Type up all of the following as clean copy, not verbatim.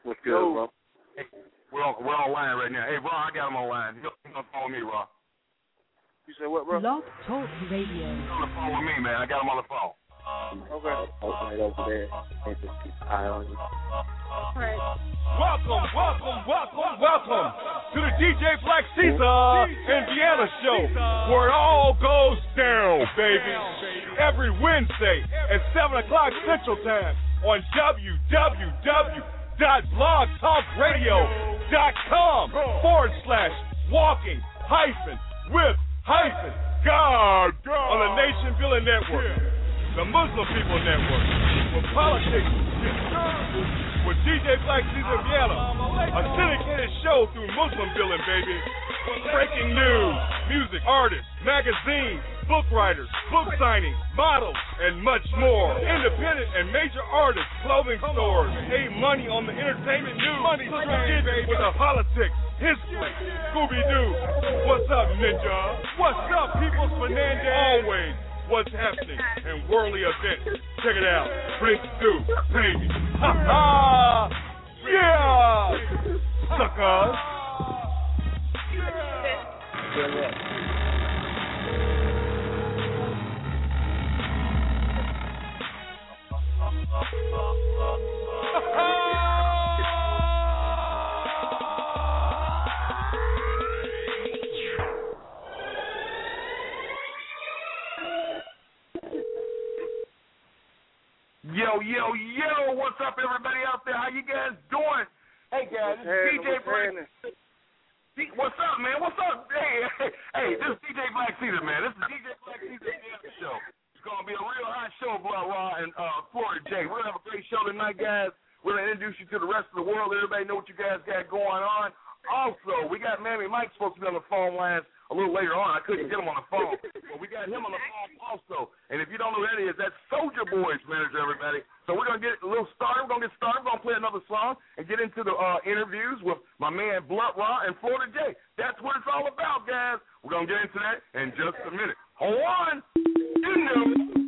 What's good, bro? Hey, we're online right now. Hey, Ron, I got him online. He's on the phone with me, Ron. You said what, bro? Blog Talk Radio. He's on the phone with me, man. I got him on the phone. Okay. Right over there. And just keep an eye on you. Right. Welcome to the DJ Black Caesar Indiana show, where it all goes down, baby. Every Wednesday at 7 o'clock Central Time on www.blogtalkradio.com/walking-with-God on the Nation Building Network, the Muslim People Network, where politics is with DJ Black Caesar Indiana, a syndicated show through Muslim Building, baby. Breaking news, music, artists, magazines, book writers, book signings, models, and much more. Independent and major artists, clothing stores, save money on the entertainment news. Money train with the politics, history, Scooby-Doo. What's up, Ninja? What's up, Peoples Fernandez? Always what's happening in worldly events. Check it out. Prince Stu, baby. Ha ha! Yeah! Suckers! Yo, what's up, everybody out there? How you guys doing? Hey, guys, this is DJ Black. What's up, man? What's up? Hey, this is DJ Black Caesar, man. This is DJ Black Caesar show. It's going to be a real hot show, Blood Raw and Florida J. We're going to have a great show tonight, guys. We're going to introduce you to the rest of the world. Everybody know what you guys got going on. Also, we got Mammy Mike supposed to be on the phone lines a little later on. I couldn't get him on the phone. But we got him on the phone also. And if you don't know who that is, that's Soulja Boy's manager, everybody. So we're going to get a little started. We're going to get started. We're going to play another song and get into the interviews with my man Blood Raw and Florida J. That's what it's all about, guys. We're going to get into that in just a minute. Hold on. You know.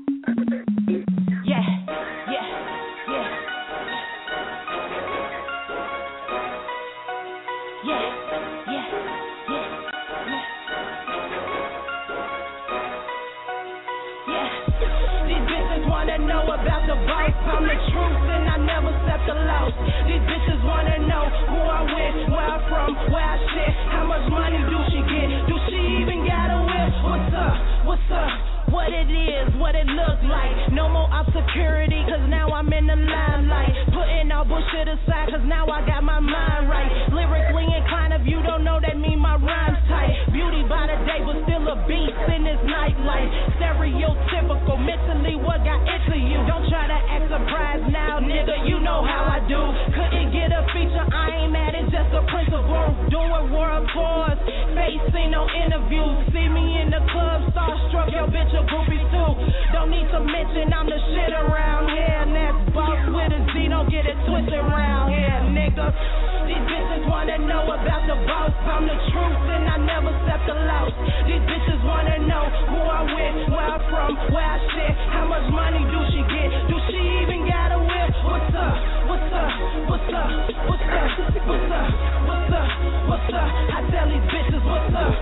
I'm the truth and I never accept the loss. These bitches wanna know who I'm with, where I'm from, where I sit, how much money do she get, do she even got a whip? What's up, what it is, what it looks like. No more obscurity, cause now I'm in the limelight. Putting all bullshit aside, cause now I got my mind right. Lyrically inclined, if you don't know, that mean my rhyme's tight. Beauty by the day, but still a beast in this nightlife. Stereotypical, mentally what got into you. Don't try to act surprised now, nigga, you know how I do. Couldn't get a feature, I ain't mad, it's just a principle. Doing world tours, facing no interviews. See me in the club, starstruck, your bitch a groupie too. Don't need to mention I'm the shit around here. And that's boss with a Z, don't get it twisted around here, nigga. These bitches wanna know about the boss. I'm the truth and I never accept the loss. These bitches wanna know who I'm with, where I'm from, where I sit, how much money do she get, do she even got a whip? What's up? I tell these bitches what's up?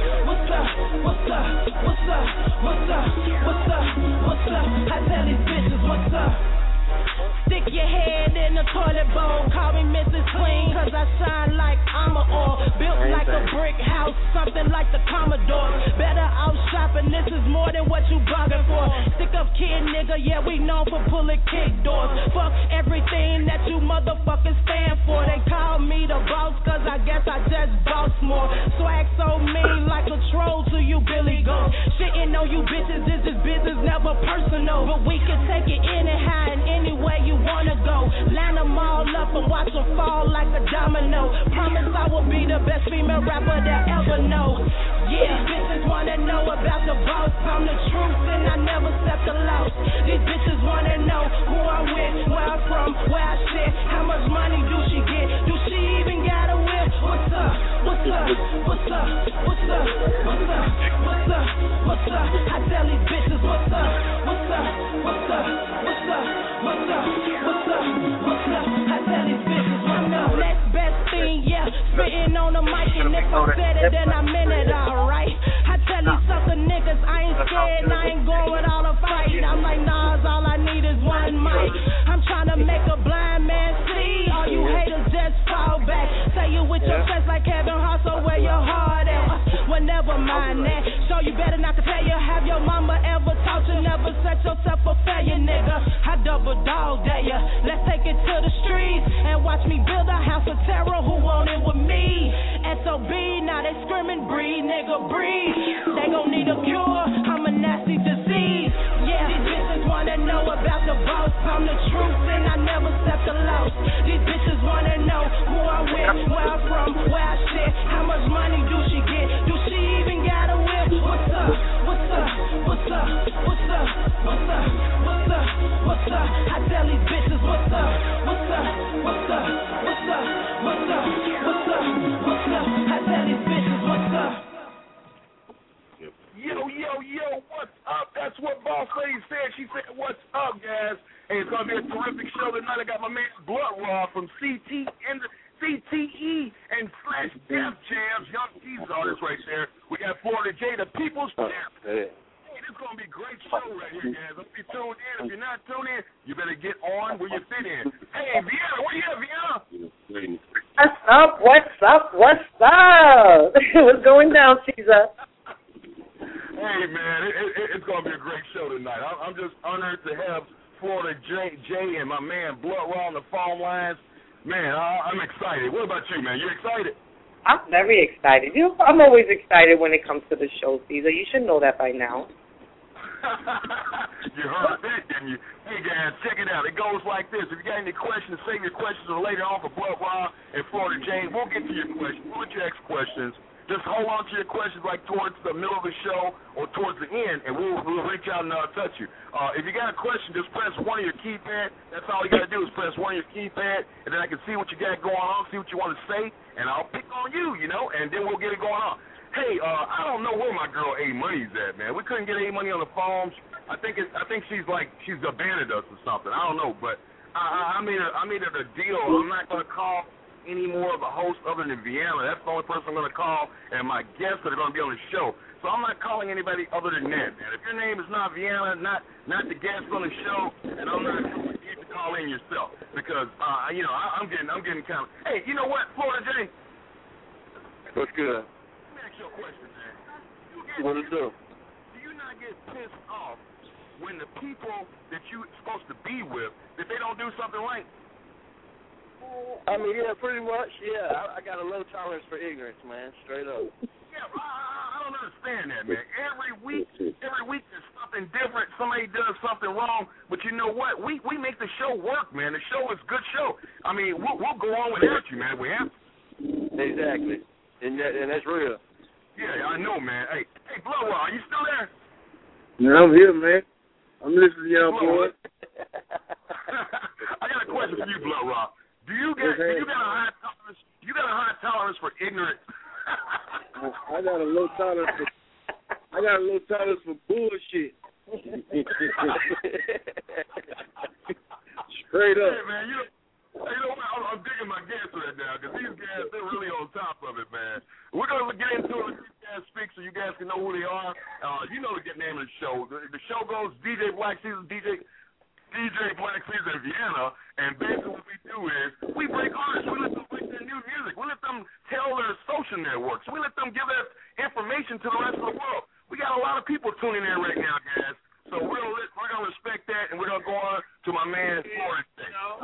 I tell these bitches what's up? Stick your head in the toilet bowl, call me Mrs. Clean, cause I shine like armor or built like a brick house, something like the Commodore. Better out shopping, this is more than what you bugging for. Stick up kid nigga, yeah, we known for pulling kick doors. Fuck everything that you motherfuckers stand for. They call me the boss, cause I guess I just boss more. Swag so mean like a troll to you Billy Goat. Shitting on you bitches, this is business, never personal. But we can take it anyhow and anywhere you wanna go. Line them all up and watch them fall like a domino. Promise I will be the best female rapper that ever know. Yeah, bitches wanna know about the boss. I'm the truth and I never accept the loss. These bitches wanna know who I'm with, where I'm from, where I sit, how much money do she get, do she even got a whip? What's up? I tell these bitches what's up? I tell these bitches what's up? spitting on the mic, and if I said it, then I meant it, alright. I tell these sucker niggas I ain't scared and I ain't going with all the fight. I'm like, Nas, all I need is one mic. I'm trying to make a blind man see. All you haters just fall back. Say you with your chest like Kevin Hart, so where your heart at? Well, never mind that. So you better not to tell you. Have your mama ever taught you never set yourself a failure, nigga? I double dog dare ya. Let's take it to the streets and watch me build a house of terror. Who want it with me? SOB, now they screaming, breathe, nigga, breathe. They gon' need a cure. I'm a nasty disease. Yeah, these bitches wanna know about the boss. I'm the truth and I never step the loss. These bitches wanna know who I'm with, where I'm from, where I sit. How much money do she get? Do she even got a whip? What's up? What's up? What's up? What's up? What's up? What's up? What's up? I tell these bitches what's up? What's up? What's up? What's up? What's up? What's up? What's up? I tell these bitches what's up? Yo, what's up? That's what Boss Lady said. She said, what's up, guys? Hey, it's going to be a terrific show tonight. I got my man Blood Raw from CTE and /Def Jams. Young Jesus artist right there. We got Florida J, the People's Champ. Hey, this is going to be a great show right here, guys. Let's be tuned in. If you're not tuned in, you better get on where you fit in. Hey, Vienna, where you at, Vienna? What's up? What's up? What's up? What's going down, Caesar? Hey, man, it's going to be a great show tonight. I'm just honored to have Florida J and my man Blood Raw on the phone lines. Man, I'm excited. What about you, man? You excited? I'm very excited. I'm always excited when it comes to the show, Caesar. You should know that by now. You heard that, didn't you? Hey, guys, check it out. It goes like this. If you got any questions, save your questions for later on for Blood Raw and Florida J. We'll get to your questions. We'll get your X questions. Just hold on to your questions like towards the middle of the show or towards the end, and we'll reach out and touch you. If you got a question, just press one of your keypad. That's all you got to do is press one of your keypad, and then I can see what you got going on, see what you want to say, and I'll pick on you, and then we'll get it going on. Hey, I don't know where my girl A Money's at, man. We couldn't get A Money on the phone. I think she's abandoned us or something. I don't know, but I made her a deal. I'm not gonna call any more of a host other than Vienna. That's the only person I'm gonna call, and my guests that are gonna be on the show. So I'm not calling anybody other than that, man. If your name is not Vienna, not the guest on the show, and I'm not going to get to call in yourself because I'm getting kind of. Hey, you know what, Florida J? What's good? Let me ask you a question, man. What to do? Do you not get pissed off when the people that you're supposed to be with, that they don't do something right? I mean, yeah, pretty much. Yeah, I got a low tolerance for ignorance, man. Straight up. Yeah, I don't understand that, man. Every week there's something different. Somebody does something wrong, but you know what? We make the show work, man. The show is a good show. I mean, we'll go on without you, man. We have to. Exactly, and that's real. Yeah, I know, man. Hey, Blood Raw, are you still there? Yeah, I'm here, man. I'm listening, young boy. I got a question for you, Blood Raw. Do you got a high tolerance for ignorance? I got a low tolerance for bullshit. Straight up. Hey, man, you know what? I'm digging my guests right now because these guys, they're really on top of it, man. We're going to get into it. Let these guys speak so you guys can know who they are. You know the name of the show. The show goes DJ Black Caesar, DJ Black Caesar in Vienna, and basically what we do is we break artists. We let them break their new music. We let them tell their social networks. We let them give us information to the rest of the world. We got a lot of people tuning in right now, guys. So we're gonna respect that, and we're gonna go on to my man Florida J.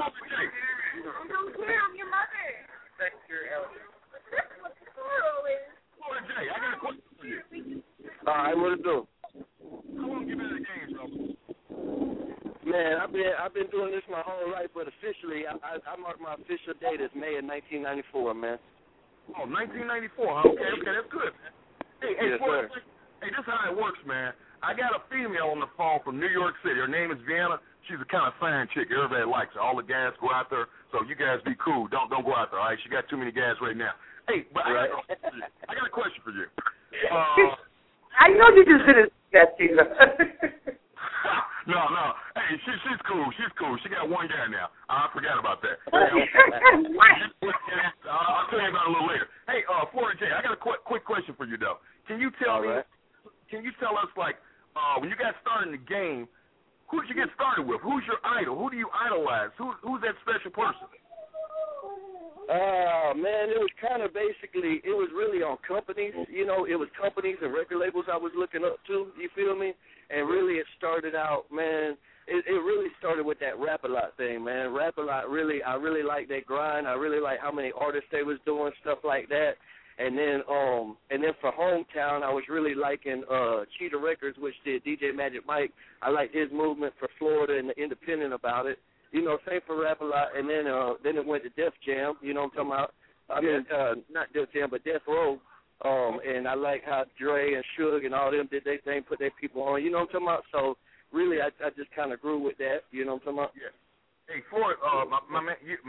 I'm your mother. That's your elder. Florida J, I got a question for you. All right, what to do? How long you been in the game, bro? Man, I've been doing this my whole life, but officially, I mark my official date as May of 1994, man. Oh, 1994, huh? Okay, that's good, man. Hey, yes, Florida, hey, this is how it works, man. I got a female on the phone from New York City. Her name is Vienna. She's a kind of fine chick. Everybody likes her. All the guys go out there, so you guys be cool. Don't go out there, all right? She got too many guys right now. Hey, but I got a question for you. I know you just didn't see that, Caesar. No. Hey, she's cool. She's cool. She got one guy now. I forgot about that. I'll tell you about it a little later. Can you tell us, like, when you got started in the game, who did you get started with? Who's your idol? Who do you idolize? Who's that special person? Man, it was kind of basically, it was really on companies. You know, it was companies and record labels I was looking up to, you feel me? And really it started out, man, it really started with that Rap-A-Lot thing, man. Rap-A-Lot, really, I really liked that grind. I really liked how many artists they was doing, stuff like that. And then for Hometown, I was really liking Cheetah Records, which did DJ Magic Mike. I liked his movement for Florida and the Independent about it. You know, same for Rap-A-Lot. And then it went to Def Jam. You know what I'm talking about? I mean, not Def Jam, but Death Row. And I like how Dre and Suge and all them did their thing, put their people on. You know what I'm talking about? So really, I just kind of grew with that. You know what I'm talking about? Yeah. Hey, Floyd, my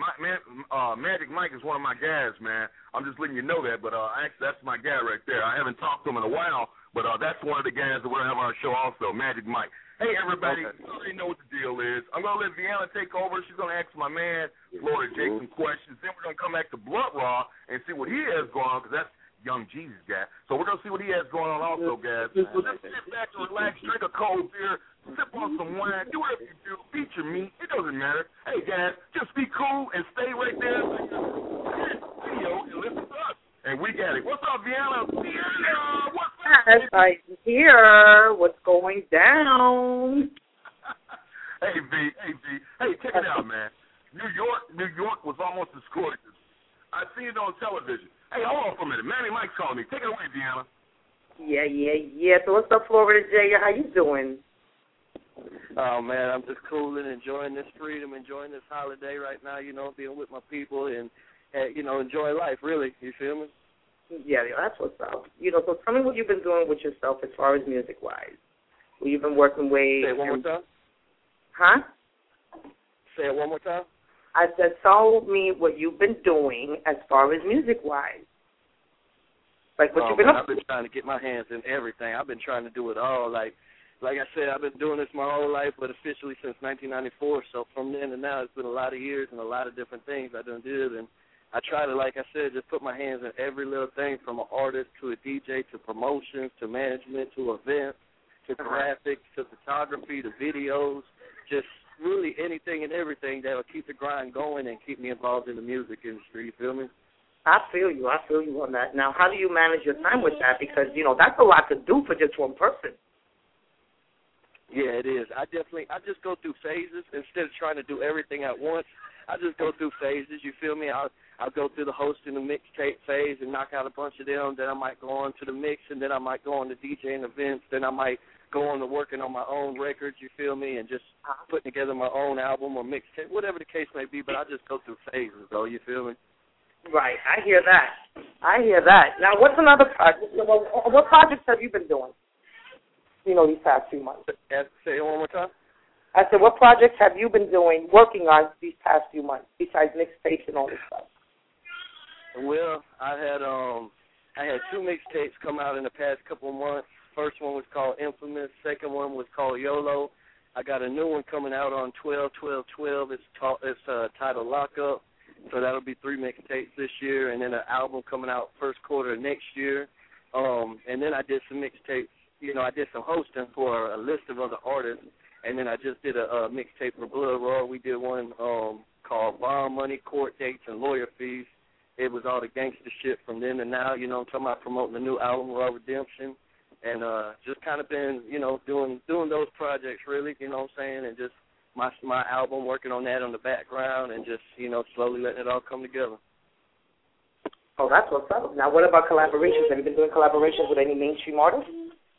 Magic Mike is one of my guys, man. I'm just letting you know that, but actually that's my guy right there. I haven't talked to him in a while, but that's one of the guys that we're going to have on our show also, Magic Mike. Hey, everybody, you already know what the deal is. I'm going to let Vienna take over. She's going to ask my man, Floyd, Jake, some questions. Then we're going to come back to Blood Raw and see what he has going on, because that's Young Jesus guy. So we're going to see what he has going on also, guys. So just sit back and relax, drink a cold beer, sip on some wine, do whatever you do, feature me. It doesn't matter. Hey, guys, just be cool and stay right there in the video and listen to us. And we got it. What's up, Vienna? Vienna, what's up? Yes, I'm here. What's going down? Hey, V. Hey, check it out, man. New York was almost as gorgeous. I seen it on television. Hey, hold on for a minute. Manny Mike's calling me. Take it away, Deanna. Yeah. So what's up, Florida J? How you doing? Oh, man, I'm just cool and enjoying this freedom, enjoying this holiday right now, you know, being with my people and you know, enjoy life, really. You feel me? Yeah, that's what's up. You know, so tell me what you've been doing with yourself as far as music-wise. What you've been working with. Say it one more time. Huh? Say it one more time. I said, tell me what you've been doing as far as music-wise. Like what you've been up to. I've been trying to get my hands in everything. I've been trying to do it all. Like I said, I've been doing this my whole life, but officially since 1994. So from then to now, it's been a lot of years and a lot of different things I done did. And I try to, like I said, just put my hands in every little thing, from an artist to a DJ to promotions to management to events to graphics to photography to videos, just really anything and everything that will keep the grind going and keep me involved in the music industry. You feel me? I feel you on that. Now, how do you manage your time with that? Because, you know, that's a lot to do for just one person. Yeah, it is. I just go through phases instead of trying to do everything at once. I just go through phases. You feel me? I'll go through the hosting the mixtape phase and knock out a bunch of them. Then I might go on to the mix, and then I might go on to DJing events. Then I might go on to working on my own records, you feel me, and just putting together my own album or mixtape, whatever the case may be. But I just go through phases, though, you feel me? Right. I hear that. Now, what's another project? What projects have you been doing, you know, these past few months? Say it one more time. I said, what projects have you been working on these past few months, besides mixtapes and all this stuff? Well, I had two mixtapes come out in the past couple of months. First one was called Infamous. Second one was called YOLO. I got a new one coming out on 12/12/12. It's titled Lock Up. So that'll be 3 mixtapes this year, and then an album coming out first quarter of next year. And then I did some mixtapes. You know, I did some hosting for a list of other artists, and then I just did a mixtape for Blood Raw. We did one called Bond Money, Court Dates, and Lawyer Fees. It was all the gangster shit from then to now. You know, I'm talking about promoting the new album, Raw Redemption, and just kind of been, you know, doing those projects really. You know what I'm saying, and just my album, working on that on the background, and just, you know, slowly letting it all come together. Oh, that's what's up. Now, what about collaborations? Have you been doing collaborations with any mainstream artists?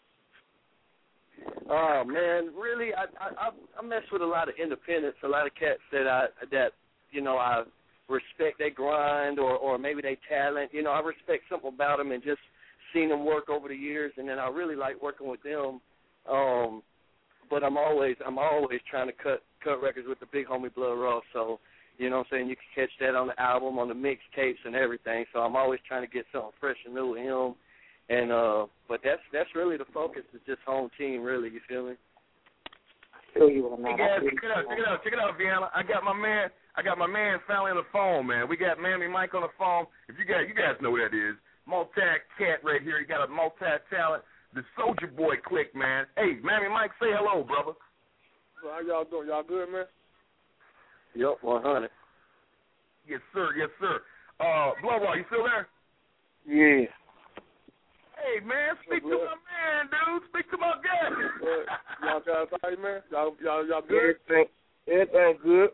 Oh man, really, I mess with a lot of independents, a lot of cats that you know, I respect their grind or maybe their talent. You know, I respect something about them and just seen them work over the years, and then I really like working with them. But I'm always trying to cut records with the big homie Blood Raw. So, you know what I'm saying, you can catch that on the album, on the mixtapes and everything. So I'm always trying to get something fresh and new with him. And but that's really the focus, is just home team, really. You feel me? I feel you on that. Hey guys, check it out, Vienna. I got my man finally on the phone, man. We got Mammy Mike on the phone. You guys know who that is. Multi-cat right here. He got a multi-talent. the Soulja Boy clique, man. Hey, Mammy Mike, say hello, brother. So how y'all doing? Y'all good, man? Yep, 100. Yes, sir. Yes, sir. Blowball, you still there? Yeah. Hey, man, speak to my man, dude. Speak to my guy. Y'all got a man? Y'all good? Everything good.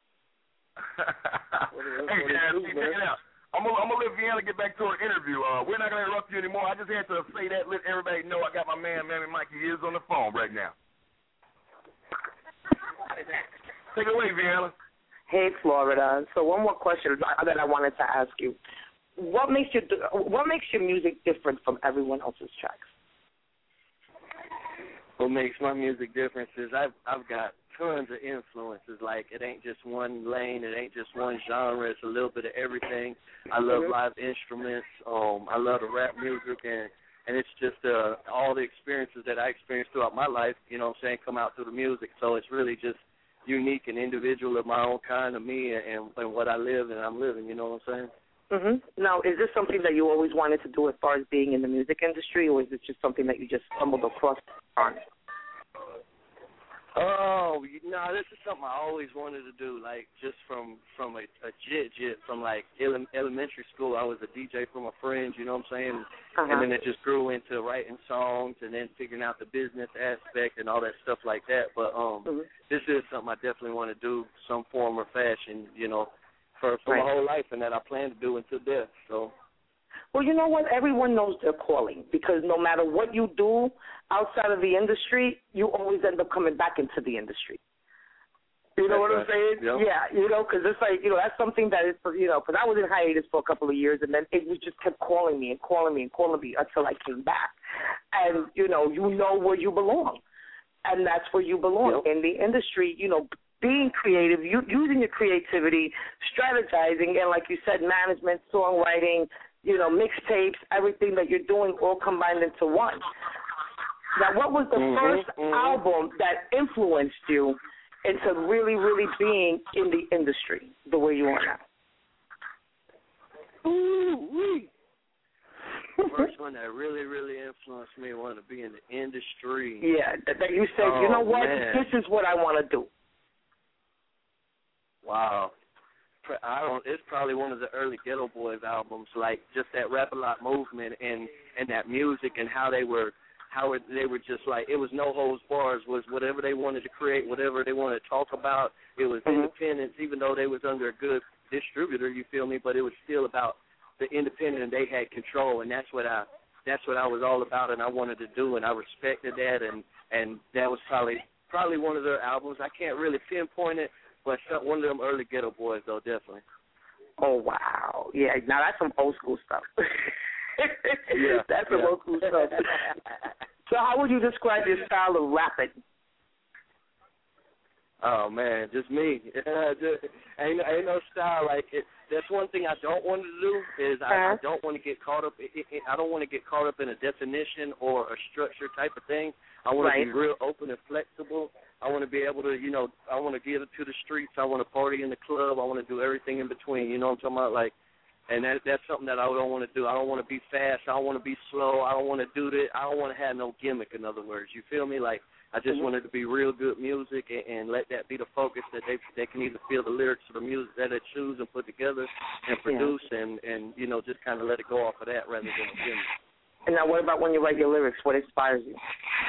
Hey, Jazz, check it out. I'm gonna let Vienna get back to her interview. We're not gonna interrupt you anymore. I just had to say that, let everybody know I got my man, Mammy Mike. He is on the phone right now. Take it away, Vienna. Hey, Florida. So one more question that I wanted to ask you. What makes your music different from everyone else's tracks? What makes my music different is I've got tons of influences. Like, it ain't just one lane, it ain't just one genre. It's a little bit of everything. I love live instruments. I love the rap music, and it's just all the experiences that I experienced throughout my life, you know what I'm saying, come out through the music. So it's really just unique and individual of my own kind of me and what I live and I'm living, you know what I'm saying? Now, is this something that you always wanted to do as far as being in the music industry, or is it just something that you just stumbled across on? Oh, no, this is something I always wanted to do, like, just from a jit, from, like, elementary school. I was a DJ for my friends, you know what I'm saying? And then it just grew into writing songs and then figuring out the business aspect and all that stuff like that. But this is something I definitely want to do, some form or fashion, you know, for my whole life, and that I plan to do until death. So. Well, you know what? Everyone knows their calling, because no matter what you do outside of the industry, you always end up coming back into the industry. You know what I'm saying? Yep. Yeah, you know, because it's like, you know, that's something that is, you know, because I was in hiatus for a couple of years, and then it just kept calling me until I came back. And, you know where you belong. And that's where you belong. In the industry, you know, being creative, using your creativity, strategizing, and like you said, management, songwriting, you know, mixtapes, everything that you're doing all combined into one. Now, what was the first album that influenced you into really, really being in the industry the way you are now? The first one that really, really influenced me wanting to be in the industry. Yeah, that you said, you know what, man. This is what I want to do. Wow. It's probably one of the early Ghetto Boys albums, like just that Rap-A-Lot movement and that music and how they were just like, it was no holds bars, was whatever they wanted to create, whatever they wanted to talk about. It was independence, even though they was under a good distributor, you feel me, but it was still about the independent, and they had control, and that's what I was all about, and I wanted to do, and I respected that, and that was probably one of their albums. I can't really pinpoint it, but one of them early Ghetto Boys, though, definitely. Oh, wow. Yeah, now that's some old school stuff. That's some old school stuff. So how would you describe your style of rapping? Oh, man, just me. Ain't no style like it. That's one thing I don't want to do is I don't want to get caught up. I don't want to get caught up in a definition or a structure type of thing. I want to be real open and flexible. I want to be able to, you know, I want to get it to the streets. I want to party in the club. I want to do everything in between. You know what I'm talking about? Like, and that's something that I don't want to do. I don't want to be fast. I don't want to be slow. I don't want to do this. I don't want to have no gimmick, in other words. You feel me? Like, I just wanted to be real good music and let that be the focus, that they can either feel the lyrics or the music that they choose and put together and produce and you know, just kind of let it go off of that rather than a gimmick. And now what about when you write your lyrics? What inspires you?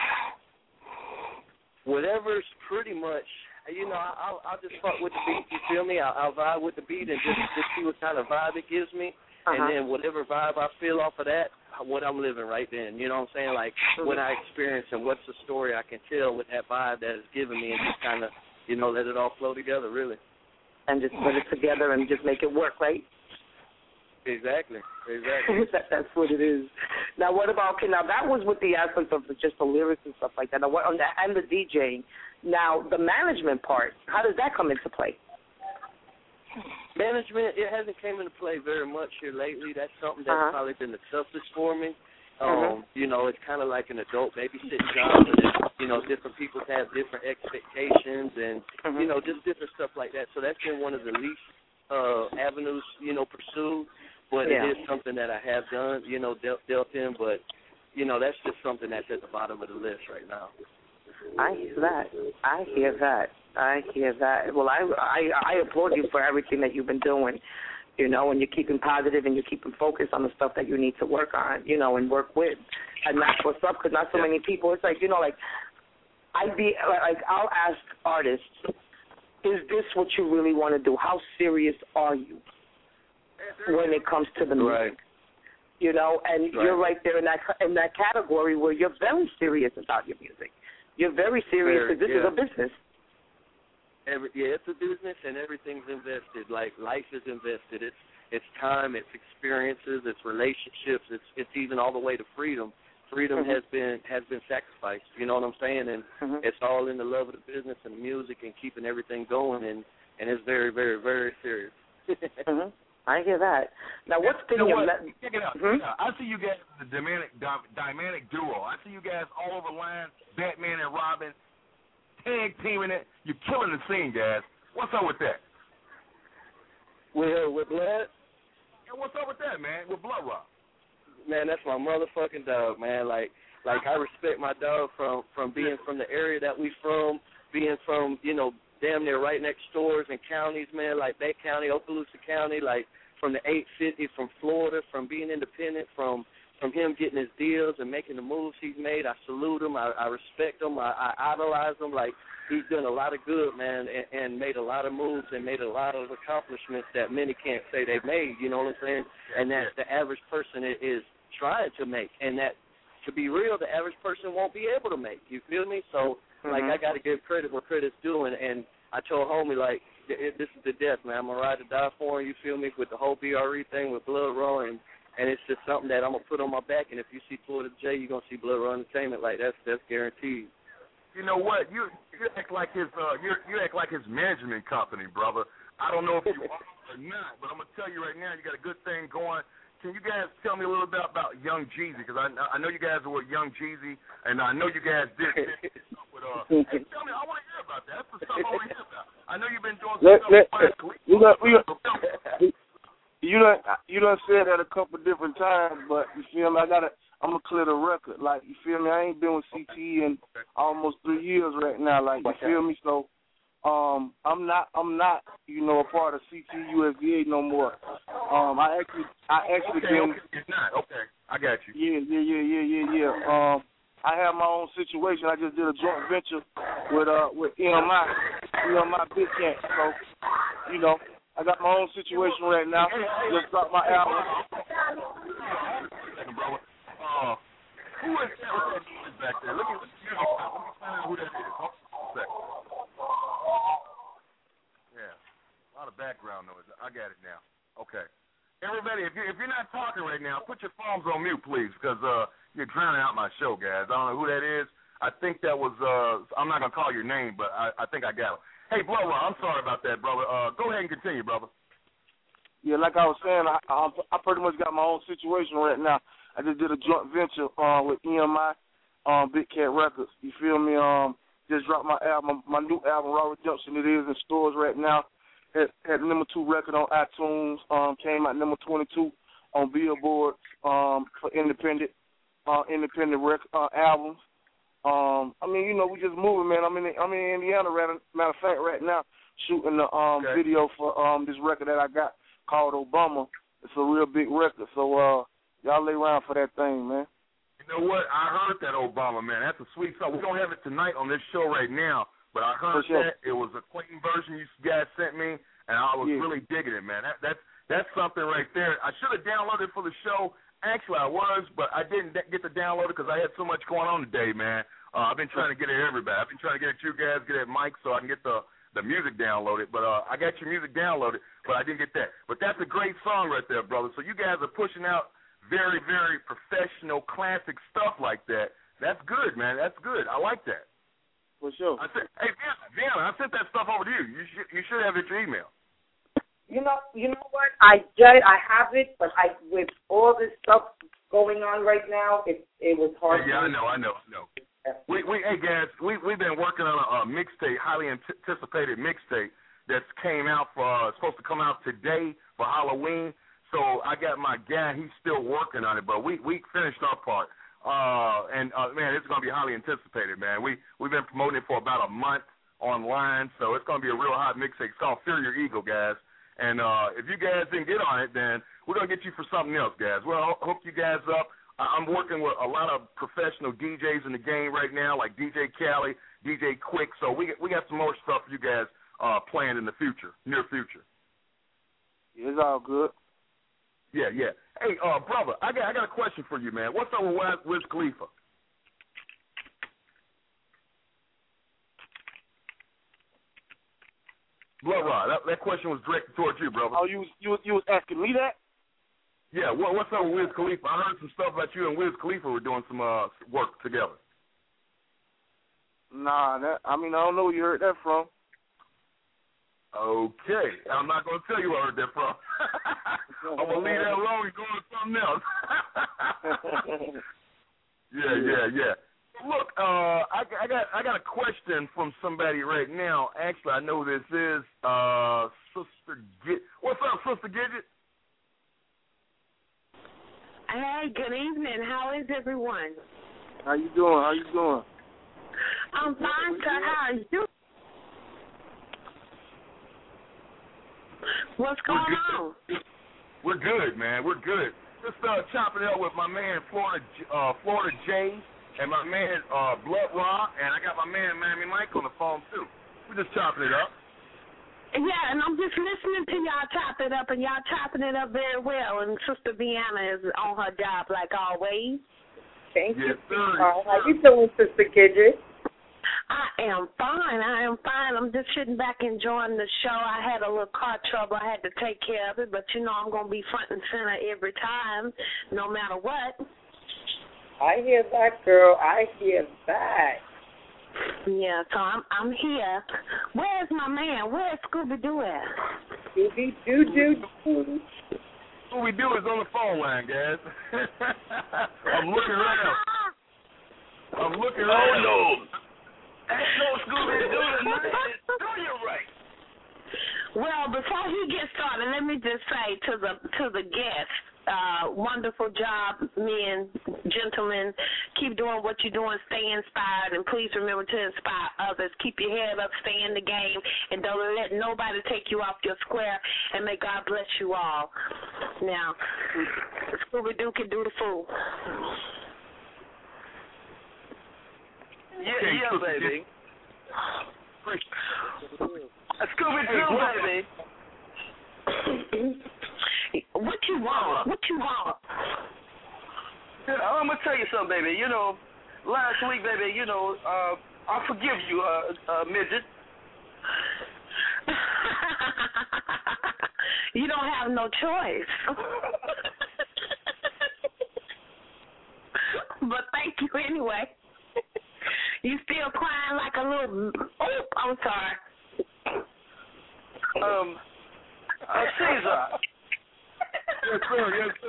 Whatever's pretty much, you know, I'll just fuck with the beat, you feel me? I'll vibe with the beat and just see what kind of vibe it gives me. And then whatever vibe I feel off of that, what I'm living right then. You know what I'm saying? Like, what I experience and what's the story I can tell with that vibe that it's giving me, and just kind of, you know, let it all flow together, really. And just put it together and just make it work, right? Exactly. That's what it is. Now, what about, okay, now that was with the essence of just the lyrics and stuff like that. Now, what, and the DJing. Now, the management part, how does that come into play? Management, it hasn't came into play very much here lately. That's something that's probably been the toughest for me. You know, it's kind of like an adult babysitting job, and you know, different people have different expectations and, you know, just different stuff like that. So that's been one of the least avenues, you know, pursued. But it is something that I have done, you know, dealt in. But you know, that's just something that's at the bottom of the list right now. I hear that. Well, I applaud you for everything that you've been doing, you know, and you're keeping positive and you're keeping focused on the stuff that you need to work on, you know, and work with. And that's what's up, because not so many people, it's like, you know, like, I'll ask artists, is this what you really want to do? How serious are you when it comes to the music? Right. You know, and you're right there in that category where you're very serious about your music. You're very serious because this is a business. It's a business, and everything's invested. Like, life is invested. It's time, it's experiences, it's relationships, it's even all the way to freedom. Freedom has been sacrificed. You know what I'm saying? And it's all in the love of the business and the music and keeping everything going. And it's very, very, very serious. I hear that. Now, what's been your... Check it out. I see you guys the dynamic duo. I see you guys all over the line, Batman and Robin, tag teaming it. You're killing the scene, guys. What's up with that? With Blood? Yeah, what's up with that, man? With Blood Rock? Man, that's my motherfucking dog, man. Like I respect my dog from being from the area that we from, being from, you know, damn near right next doors and counties, man, like Bay County, Okaloosa County, like from the 850, from Florida, from being independent, from him getting his deals and making the moves he's made. I salute him. I respect him. I idolize him. Like, he's done a lot of good, man, and made a lot of moves and made a lot of accomplishments that many can't say they've made, you know what I'm saying? And that the average person is trying to make, and that, to be real, the average person won't be able to make. You feel me? So, like, I got to give credit where credit's due, and I told homie, like, this is the death, man. I'm going to ride or die for him, you feel me, with the whole BRE thing, with Blood Raw, and it's just something that I'm going to put on my back, and if you see Florida J, you're going to see Blood Raw Entertainment. Like, that's guaranteed. You know what? You act like his you act like his management company, brother. I don't know if you are or not, but I'm going to tell you right now, you got a good thing going. Can you guys tell me a little bit about Young Jeezy? Because I know you guys were with Young Jeezy, and I know you guys did stuff with hey, tell me, I want to hear about that. That's the stuff I want to hear about. I know you've been doing some You done said that a couple different times, but you feel me? I'm gonna clear the record. Like, you feel me? I ain't been with CTE in almost 3 years right now. Like, you feel me? So, I'm not, you know, a part of CTE USDA no more. I actually been. It's not. Okay, I got you. Yeah. I have my own situation. I just did a joint venture with EMI Big Cat. So, you know, I got my own situation right now. Just dropped my album. Who is that back there? Let me find out who that is. Hold on a second. Yeah, a lot of background noise. I got it now. Okay. Everybody, if you're not talking right now, put your phones on mute, please, because you're drowning out my show, guys. I don't know who that is. I think that was, I'm not going to call your name, but I think I got it. Hey, Blood Raw, I'm sorry about that, brother. Go ahead and continue, brother. Yeah, like I was saying, I pretty much got my own situation right now. I just did a joint venture with EMI, Big Cat Records. You feel me? Just dropped my album, my new album, Raw Redemption. It is in stores right now. Had number 2 record on iTunes. Came out number 22 on Billboard for independent record albums. I mean, you know, we just moving, man. I'm in Indiana, matter of fact, right now, shooting the video for this record that I got called Obama. It's a real big record, so y'all lay around for that thing, man. You know what? I heard that Obama, man. That's a sweet song. We don't have it tonight on this show right now, but I heard that. It was a Clayton version you guys sent me, and I was really digging it, man. That's something right there. I should have downloaded it for the show. Actually, I was, but I didn't get to download it because I had so much going on today, man. I've been trying to get it at everybody. I've been trying to get it at you guys, get it at Mike, so I can get the music downloaded. But I got your music downloaded, but I didn't get that. But that's a great song right there, brother. So you guys are pushing out very, very professional, classic stuff like that. That's good, man. That's good. I like that. For sure. Hey, Vienna, I sent that stuff over to you. You should have it your email. You know what? I have it, but with all this stuff going on right now, it was hard. Yeah, I know. Hey guys, we've been working on a mixtape, highly anticipated mixtape that's came out supposed to come out today for Halloween. So I got my guy, he's still working on it, but we finished our part. Man, it's going to be highly anticipated, man. We've been promoting it for about a month online, so it's going to be a real hot mixtape. It's called Fear Your Ego, guys. And if you guys didn't get on it, then we're going to get you for something else, guys. Well, I'll hook you guys up. I'm working with a lot of professional DJs in the game right now, like DJ Khaled, DJ Quick. So we got some more stuff for you guys planned in the future, near future. Yeah, it's all good. Yeah. Hey, brother, I got a question for you, man. What's up with Wiz Khalifa? Blood Rod, that question was directed towards you, brother. Oh, you was asking me that? Yeah, what's up with Wiz Khalifa? I heard some stuff about you and Wiz Khalifa were doing some work together. Nah, I don't know where you heard that from. Okay, I'm not going to tell you where I heard that from. I'm going to leave that alone and go on something else. Yeah. Look, I got a question from somebody right now. Actually, I know this is Sister Gidget. What's up, Sister Gidget? Hey, good evening. How is everyone? How you doing? I'm fine, sir. How are you? What's going on? We're good, man. We're good. Just chopping it up with my man Florida J and my man Blood Raw, and I got my man Miami Mike on the phone too. We're just chopping it up. Yeah, and I'm just listening to y'all chop it up, and y'all chopping it up very well. And Sister Vienna is on her job like always. Thank you. Yes, sir. How you doing, Sister Gidget? I am fine. I'm just sitting back enjoying the show. I had a little car trouble. I had to take care of it, but I'm going to be front and center every time, no matter what. I hear that, girl. I hear that. Yeah, so I'm here. Where's my man? Where's Scooby-Doo at? Scooby-Doo. Scooby-Doo is on the phone line, guys. I'm looking around. Oh, no. Ain't no Scooby-Doo tonight. Do you right? Well, before he gets started, let me just say to the guests, wonderful job, men, gentlemen. Keep doing what you're doing. Stay inspired, and please remember to inspire others. Keep your head up. Stay in the game, and don't let nobody take you off your square. And may God bless you all. Now, Scooby-Doo can do the fool. Yeah, baby. Scooby-Doo, baby. What you want? I'm going to tell you something, baby. Last week, baby, I forgive you, midget. You don't have no choice. But thank you anyway. You still crying like a little... Oh, I'm sorry. Caesar. Yes, sir.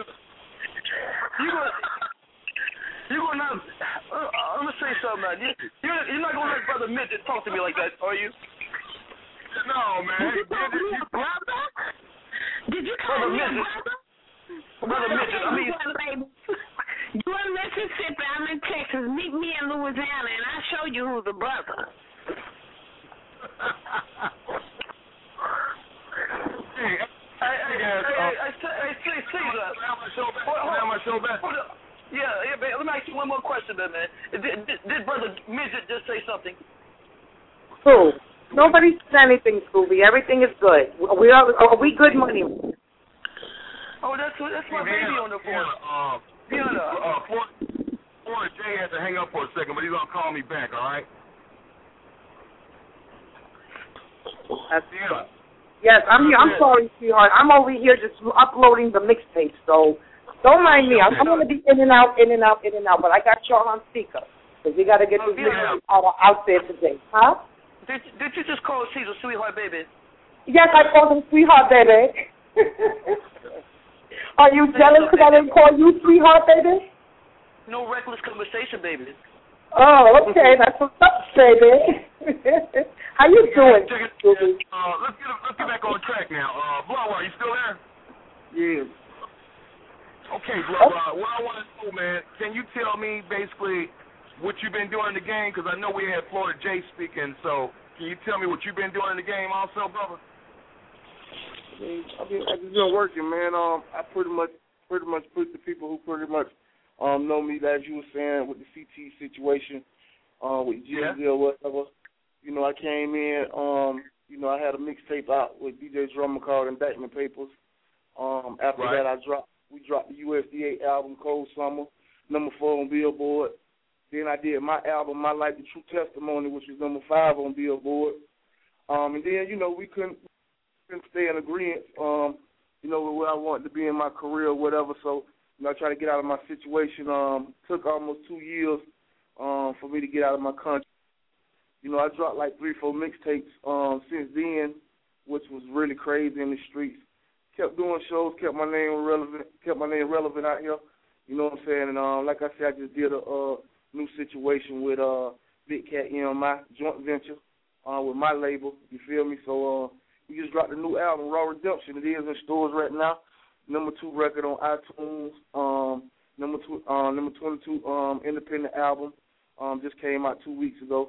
I'm gonna say something, man. You're not gonna let Brother Midget talk to me like that, are you? No, man. Did you call me a brother? Did you call me a brother? Brother Midget, I mean... You in Mississippi, I'm in Texas. Meet me in Louisiana, and I'll show you who's a brother. Hey, Caesar. My show back. Yeah, babe, let me ask you one more question, then, man. Did Brother Midget just say something? Who? Nobody said anything, Scooby. Everything is good. Are we good money? Oh, that's my baby on the phone. Florida Jay had to hang up for a second, but he's going to call me back, all right? Yes, I'm here. I'm sorry, sweetheart. I'm over here just uploading the mixtape, so don't mind me. I'm going to be in and out, but I got you on speaker, because we got to get this mixtape out there today. Huh? Did you just call Caesar sweetheart baby? Yes, I called him sweetheart baby. Are you jealous because I didn't call you sweetheart baby? No reckless conversation, baby. Oh, okay. That's what's up, baby. How you doing, Scooby? Let's get back on track now. Blower, are you still there? Yeah. Okay, Blood Rock, what I want to know, man, can you tell me basically what you've been doing in the game? Because I know we had Florida J speaking, so can you tell me what you've been doing in the game also, brother? I've just been working, man. I pretty much put the people who pretty much know me, as you were saying, with the CT situation, with GZ or whatever. You know, I came in, you know, I had a mixtape out with DJ Drummer called Indictment Papers. After that, we dropped the USDA album, Cold Summer, number 4 on Billboard. Then I did my album, My Life, The True Testimony, which was number 5 on Billboard. And then, you know, we couldn't stay in agreement, you know, with where I wanted to be in my career or whatever. So, you know, I tried to get out of my situation. Took almost 2 years for me to get out of my country. You know, I dropped like 3-4 mixtapes since then, which was really crazy in the streets. Kept doing shows, kept my name relevant out here. You know what I'm saying? And like I said, I just did a new situation with Big Cat EMI joint venture with my label. You feel me? So we just dropped a new album, Raw Redemption. It is in stores right now. Number 2 record on iTunes. Number 22 independent album. Just came out 2 weeks ago.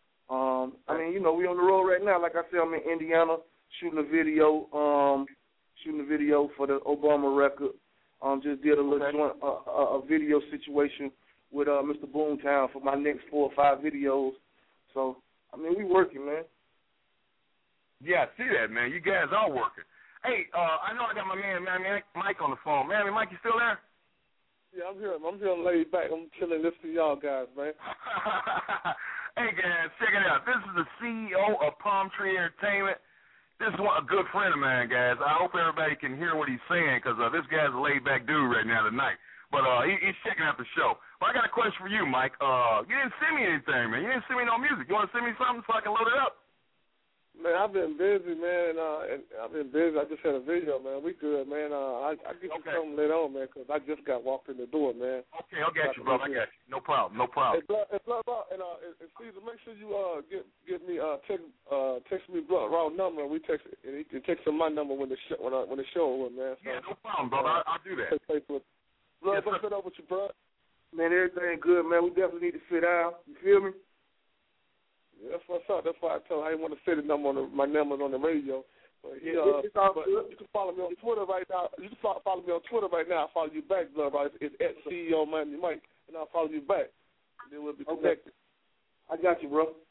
I mean, you know, we on the road right now. Like I said, I'm in Indiana shooting a video for the Obama record. Just did a little joint, a video situation with Mr. Boomtown for my next 4 or 5 videos. So, I mean, we working, man. Yeah, I see that, man. You guys are working. Hey, I know I got my man Mike on the phone. Man, Mike, you still there? Yeah, I'm here. I'm laid back. I'm chilling, listening to y'all guys, man. Hey, guys, check it out. This is the CEO of Palm Tree Entertainment. This is a good friend of mine, guys. I hope everybody can hear what he's saying because this guy's a laid-back dude right now tonight. But he's checking out the show. Well, I got a question for you, Mike. You didn't send me anything, man. You didn't send me no music. You want to send me something so I can load it up? Man, I've been busy, man, and I've been busy. I just had a video, man. We good, man. I get you something later on, man, because I just got walked in the door, man. Okay, I'll get you, brother. I got you. No problem. Hey, and Caesar, make sure you get me text me Raw number. We text and he can text him my number when the show over, man. So, yeah, no problem, brother. I'll do that. Blood, what's up with you, bro? Man, everything good, man. We definitely need to sit down. You feel me? Yeah, that's what's up. That's why I told him I didn't want to say the number my number's on the radio. But, it's all but good. you can follow me on Twitter right now. You can follow me on Twitter right now. I'll follow you back, Blood. Right? It's at CEO Miami Mike, and I'll follow you back. And then we'll be connected. I got you, bro.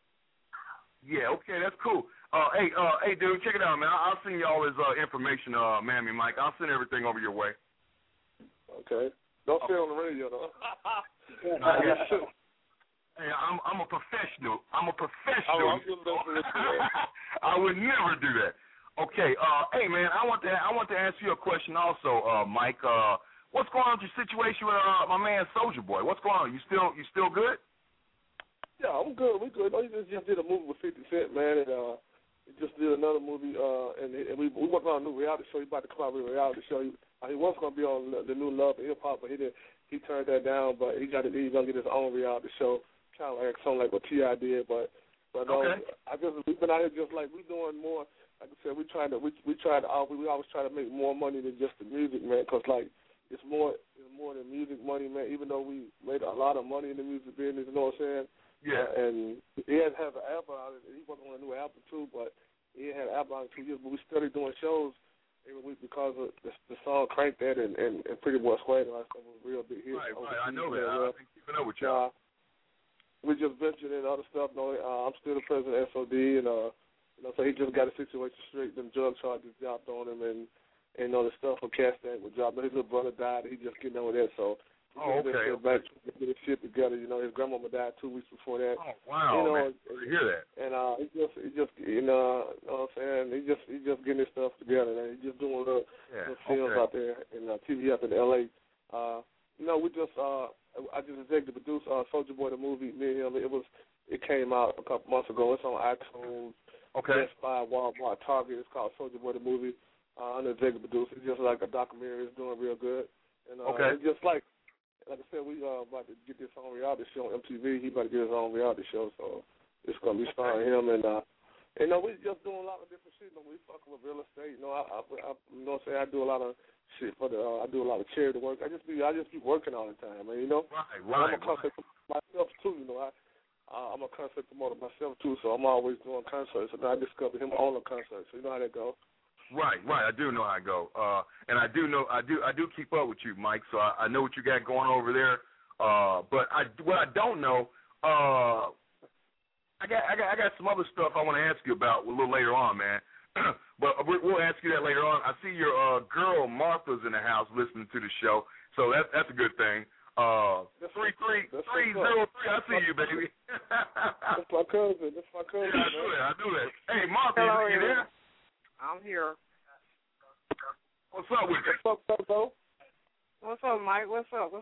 Yeah, okay, that's cool. Hey, dude, check it out, man. I'll send you all his information, Miami Mike. I'll send everything over your way. Okay. Don't say it on the radio, though. Hey, I'm a professional. Oh, I would never do that. Okay. Hey, man, I want to ask you a question also, Mike. What's going on with your situation with my man Soulja Boy? What's going on? You still good? Yeah, I'm good. We good. He just did a movie with 50 Cent, man, and he just did another movie, and we working on a new reality show. He's about to come out with a reality show. He was going to be on the new Love and Hip Hop, but he turned that down. But he's going to get his own reality show. Kind of like something like what T.I. did, but okay. We've been out here just like we're doing more. Like I said, we always try to make more money than just the music, man. Because like it's more than music money, man. Even though we made a lot of money in the music business, you know what I'm saying? Yeah. And he had to have an album out. He working on a new album too, but he ain't had an album out in 2 years. But we started doing shows every week because of the song "Crank That" and Pretty Boy Squad and all that stuff was a real big hit. Right. I know that. I've been keeping up with y'all. We just ventured in other stuff. I'm still the president of SOD, and so he just got a situation straight. Them drug charges dropped on him, and the stuff from Castan was dropped. His little brother died. He just getting over that. So okay. Back to get his shit together. You know, his grandmama died 2 weeks before that. Oh wow, man. I hear that. And he just you know what I'm saying? He just getting his stuff together. And he's just doing little films out there in TV up in LA. We just I just executive produced Soulja Boy the movie. Me and him. It came out a couple months ago. It's on iTunes, Best Buy, Walmart, Target. It's called Soulja Boy the movie. I'm the executive producer. It's just like a documentary. It's doing real good. And it's just like I said, we about to get this on reality show on MTV. He about to get his own reality show, so it's gonna be starring him. And we just doing a lot of different shit. We fucking with real estate. I do a lot of I do a lot of charity work. I just be working all the time, man. You know. Right. I'm a concert myself too. You know, I'm a concert promoter myself too, so I'm always doing concerts. And I discovered him on a concert, so you know how that goes. Right. I do know how it go. And I do keep up with you, Mike. So I know what you got going over there. But what I don't know, I got some other stuff I want to ask you about a little later on, man. But we'll ask you that later on. I see your girl Martha's in the house listening to the show, so that's a good thing. 33303. I see you, baby. That's my cousin. I do that. Hey, Martha, you there? I'm here. What's up with you? What's up, bro? What's up, Mike? What's up?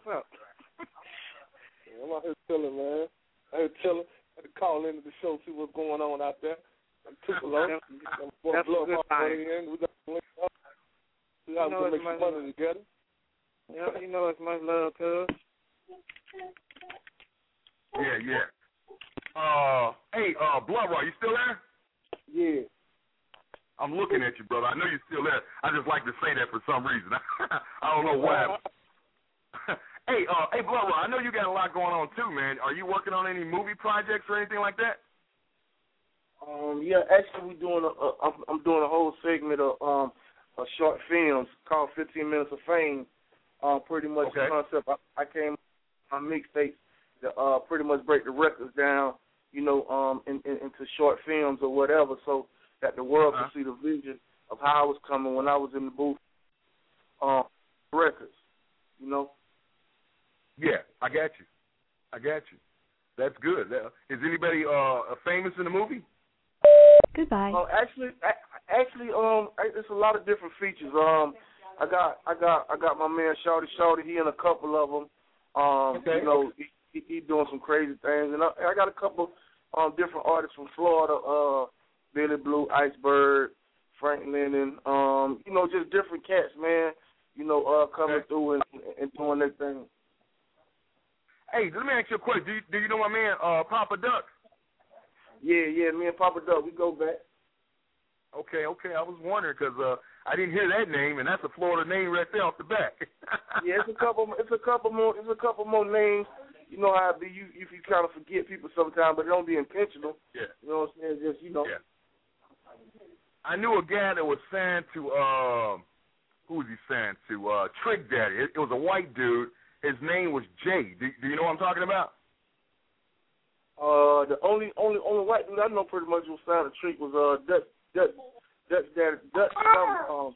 I'm out here chilling, man. I had to call into the show, see what's going on out there. I took a look. That's a good time. We got to link up. We got to make some money together. Yeah, you know it's much love, cuz. Yeah. Hey, Blood Raw, you still there? Yeah. I'm looking at you, brother. I know you're still there. I just like to say that for some reason. I don't know why. Hey, Blood Raw, I know you got a lot going on too, man. Are you working on any movie projects or anything like that? Yeah, actually, I'm doing a whole segment of short films called 15 Minutes of Fame. Pretty much the concept. I came on mixtapes to pretty much break the records down, you know, into short films or whatever, so that the world can see the vision of how I was coming when I was in the booth. Records, you know. Yeah, I got you. That's good. Is anybody famous in the movie? Goodbye. Actually, it's a lot of different features. I got my man Shawty. He in a couple of them. You know, he doing some crazy things, and I got a couple different artists from Florida. Billy Blue, Iceberg, Frank Lennon. You know, just different cats, man. You know, coming through and doing their thing. Hey, let me ask you a question. Do you know my man Papa Duck? Yeah, me and Papa Duck, we go back. Okay. I was wondering because I didn't hear that name, and that's a Florida name right there off the bat. Yeah, it's a couple more names. You know how it be. You kind of forget people sometimes, but it don't be intentional. Yeah. You know what I'm saying? Just Yeah. I knew a guy that was signed to who was he signed to? Trick Daddy. It was a white dude. His name was Jay. Do you know what I'm talking about? The only white dude I know pretty much was signed to Trick was Dutch Daddy. Dutch something.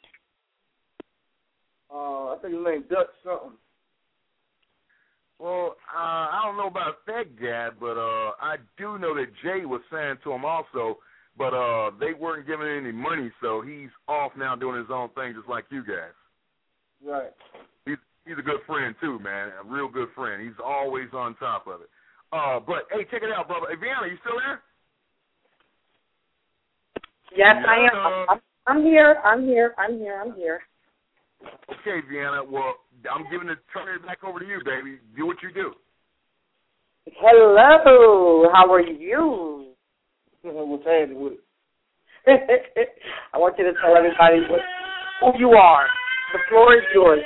I think his name Dutch something. Well, I don't know about that guy, but I do know that Jay was signed to him also, but they weren't giving any money, so he's off now doing his own thing just like you guys. Right. He's a good friend, too, man, a real good friend. He's always on top of it. But, hey, check it out, brother. Hey, Vienna, you still there? Yes, I am. I'm here. Okay, Vienna, well, I'm turning it back over to you, baby. Do what you do. Hello. How are you? What's happening with it? I want you to tell everybody who you are. The floor is yours.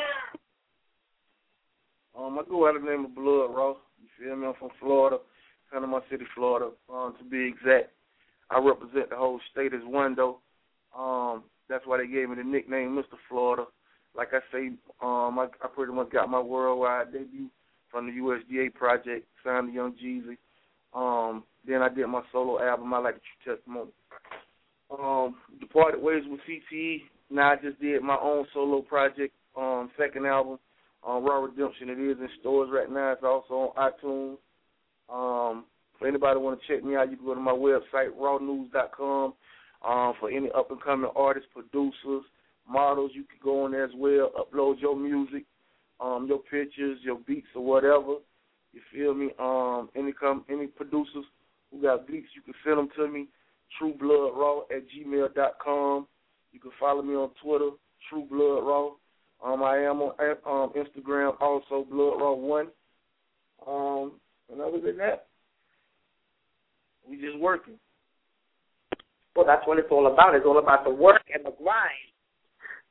I go by the name of Blood Raw. You feel me? I'm from Florida, Panama City, Florida, to be exact. I represent the whole state as one, though. That's why they gave me the nickname Mr. Florida. Like I say, I pretty much got my worldwide debut from the USDA project, signed to Young Jeezy. Then I did my solo album, I Like a True Testimony. Departed ways with CTE. Now I just did my own solo project, second album, Raw Redemption. It is in stores right now. It's also on iTunes. For anybody want to check me out, you can go to my website, rawnews.com. For any up-and-coming artists, producers, models, you can go on there as well, upload your music, your pictures, your beats or whatever. You feel me? Any producers who got beats, you can send them to me, truebloodraw@gmail.com. You can follow me on Twitter, truebloodраw. I am on Instagram, also bloodraw1. And other than that, we just working. Well, that's what it's all about. It's all about the work and the grind.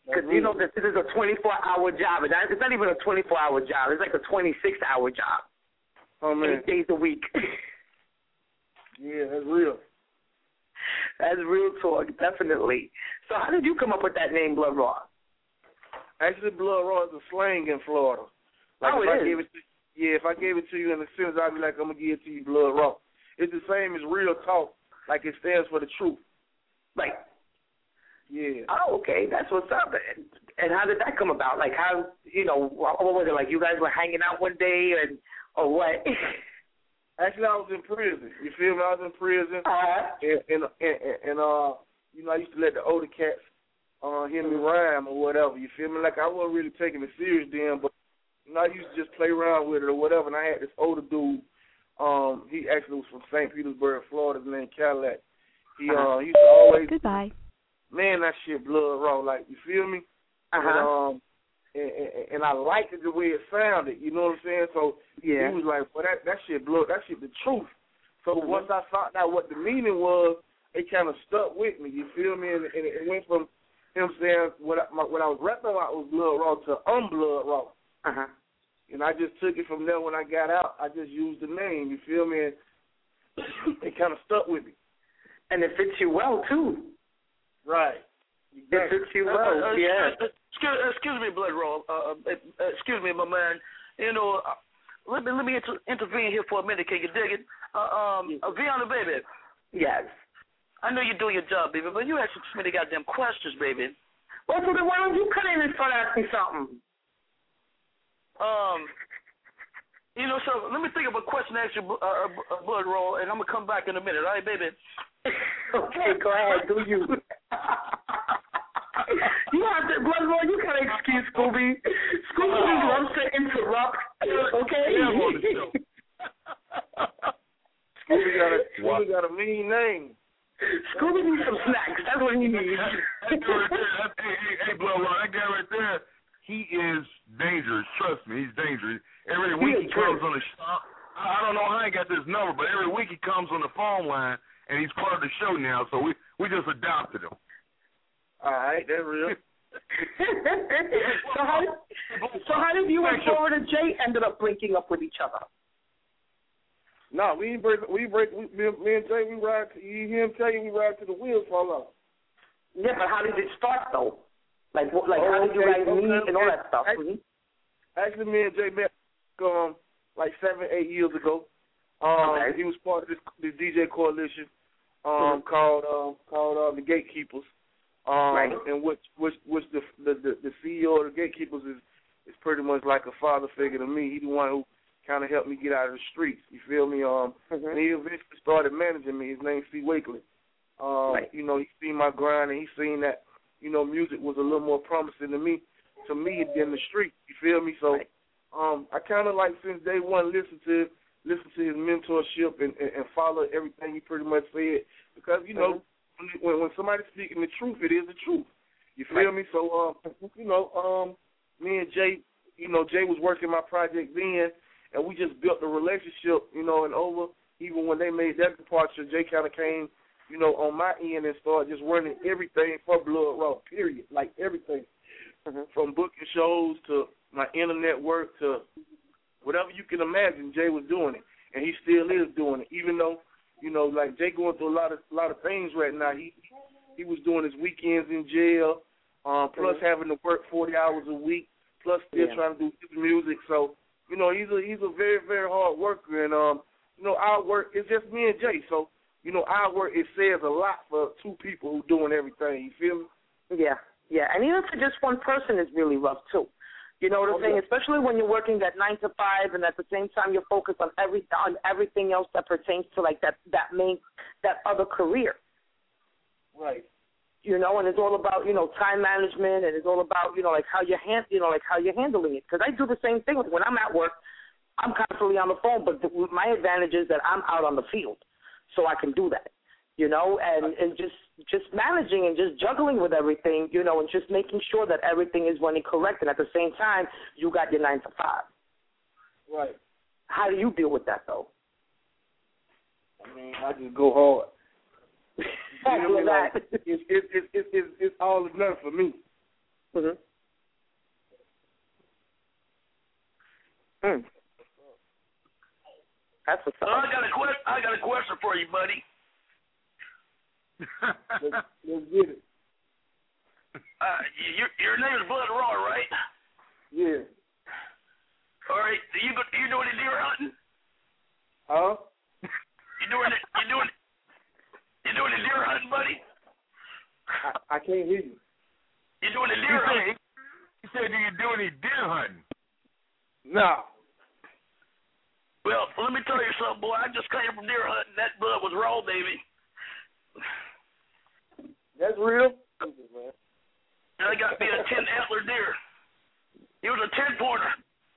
Because, you know, this is a 24-hour job. It's not even a 24-hour job. It's like a 26-hour job. Oh, man. 8 days a week. Yeah, that's real. That's real talk, definitely. So how did you come up with that name, Blood Raw? Actually, Blood Raw is a slang in Florida. Like oh, if I gave it to you in a sentence, I'd be like, I'm going to give it to you Blood Raw. It's the same as real talk. Like it stands for the truth. Right. Yeah. Oh, okay. That's what's up. And how did that come about? Like how, you know, what was it? Like you guys were hanging out one day or what? Actually, I was in prison. You feel me? I was in prison. And you know, I used to let the older cats hear me rhyme or whatever. You feel me? Like I wasn't really taking it serious then, but you know, I used to just play around with it or whatever. And I had this older dude. He actually was from St. Petersburg, Florida, named Cadillac. He used to always Goodbye. Man, that shit Blood Raw, like, you feel me? And I liked it the way it sounded, you know what I'm saying? So he was like, well, that shit Blood, that shit the truth. So once I found out what the meaning was, it kind of stuck with me, you feel me? And it went from him saying what I was rapping about was Blood Raw to Blood Raw. And I just took it from there. When I got out, I just used the name, you feel me? And it kind of stuck with me. And it fits you well, too. Right. It fits you well, yeah. Excuse me, Blood Raw. Excuse me, my man. You know, let me intervene here for a minute. Can you dig it? Vianna, baby. Yes. I know you do your job, baby, but you asking too many goddamn questions, baby. Well, so then why don't you come in and start asking something? You know, so let me think of a question to ask you, Blood Raw, and I'm gonna come back in a minute. All right, baby. Okay, go ahead, do you? You have to, Blood Raw, you can't excuse Scooby. Scooby loves to interrupt, okay? Scooby got a mean name. Scooby needs some snacks. That's what he needs. Hey, Blood Raw, that guy right there, he is dangerous. Trust me, he's dangerous. Every week he comes on the show. I don't know how he got this number, but every week he comes on the phone line, and he's part of the show now, so we just adopted him. All right, that's real. So how did you and Florida J ended up linking up with each other? No, me and Jay, we ride to, you hear him tell you we ride to the wheels fall off. Yeah, but how did it start, though? Like how did you guys meet and all that stuff? Actually, me and Jay met like 7-8 years ago. He was part of this DJ coalition called the Gatekeepers. And which the CEO of the Gatekeepers is pretty much like a father figure to me. He's the one who kind of helped me get out of the streets. You feel me? And he eventually started managing me. His name's C. Wakely. You know, he seen my grind and he seen that, you know, music was a little more promising to me than the street. You feel me? So I kind of like since day one listen to his mentorship and follow everything he pretty much said, because you know when somebody's speaking the truth, it is the truth. You feel me? So you know, me and Jay, you know, Jay was working my project then, and we just built a relationship, you know, and over even when they made that departure, Jay kind of came, you know, on my end and started just running everything for Blood Raw, period, like everything. From booking shows to my internet work to whatever you can imagine, Jay was doing it, and he still is doing it. Even though, you know, like Jay going through a lot of things right now. He was doing his weekends in jail, plus having to work 40 hours a week, plus still trying to do his music. So, you know, he's a very, very hard worker, and you know, our work is just me and Jay. So, you know, our work, it says a lot for two people who doing everything. You feel me? Yeah, and even for just one person is really rough too. You know what I'm saying? Especially when you're working that 9 to 5, and at the same time you're focused on everything else that pertains to like that other career. Right. You know, and it's all about, you know, time management, and it's all about, you know, like how you're handling it. Because I do the same thing when I'm at work. I'm constantly on the phone, but my advantage is that I'm out on the field, so I can do that. You know, and just managing and just juggling with everything, you know, and just making sure that everything is running correct, and at the same time, you got your 9 to 5. Right. How do you deal with that, though? I mean, I just go hard. It's all or nothing for me. Mhm. That's what's up. I got a question for you, buddy. Let's get it. Your name is Blood Raw, right? Yeah. All right. You doing the deer hunting? Huh? You doing the deer hunting, buddy? I can't hear you. You doing the deer hunting? You said, do you do any deer hunting? No. Well, let me tell you something, boy. I just came from deer hunting. That blood was raw, baby. That's real? And I got me a 10-antler deer. He was a 10-pointer.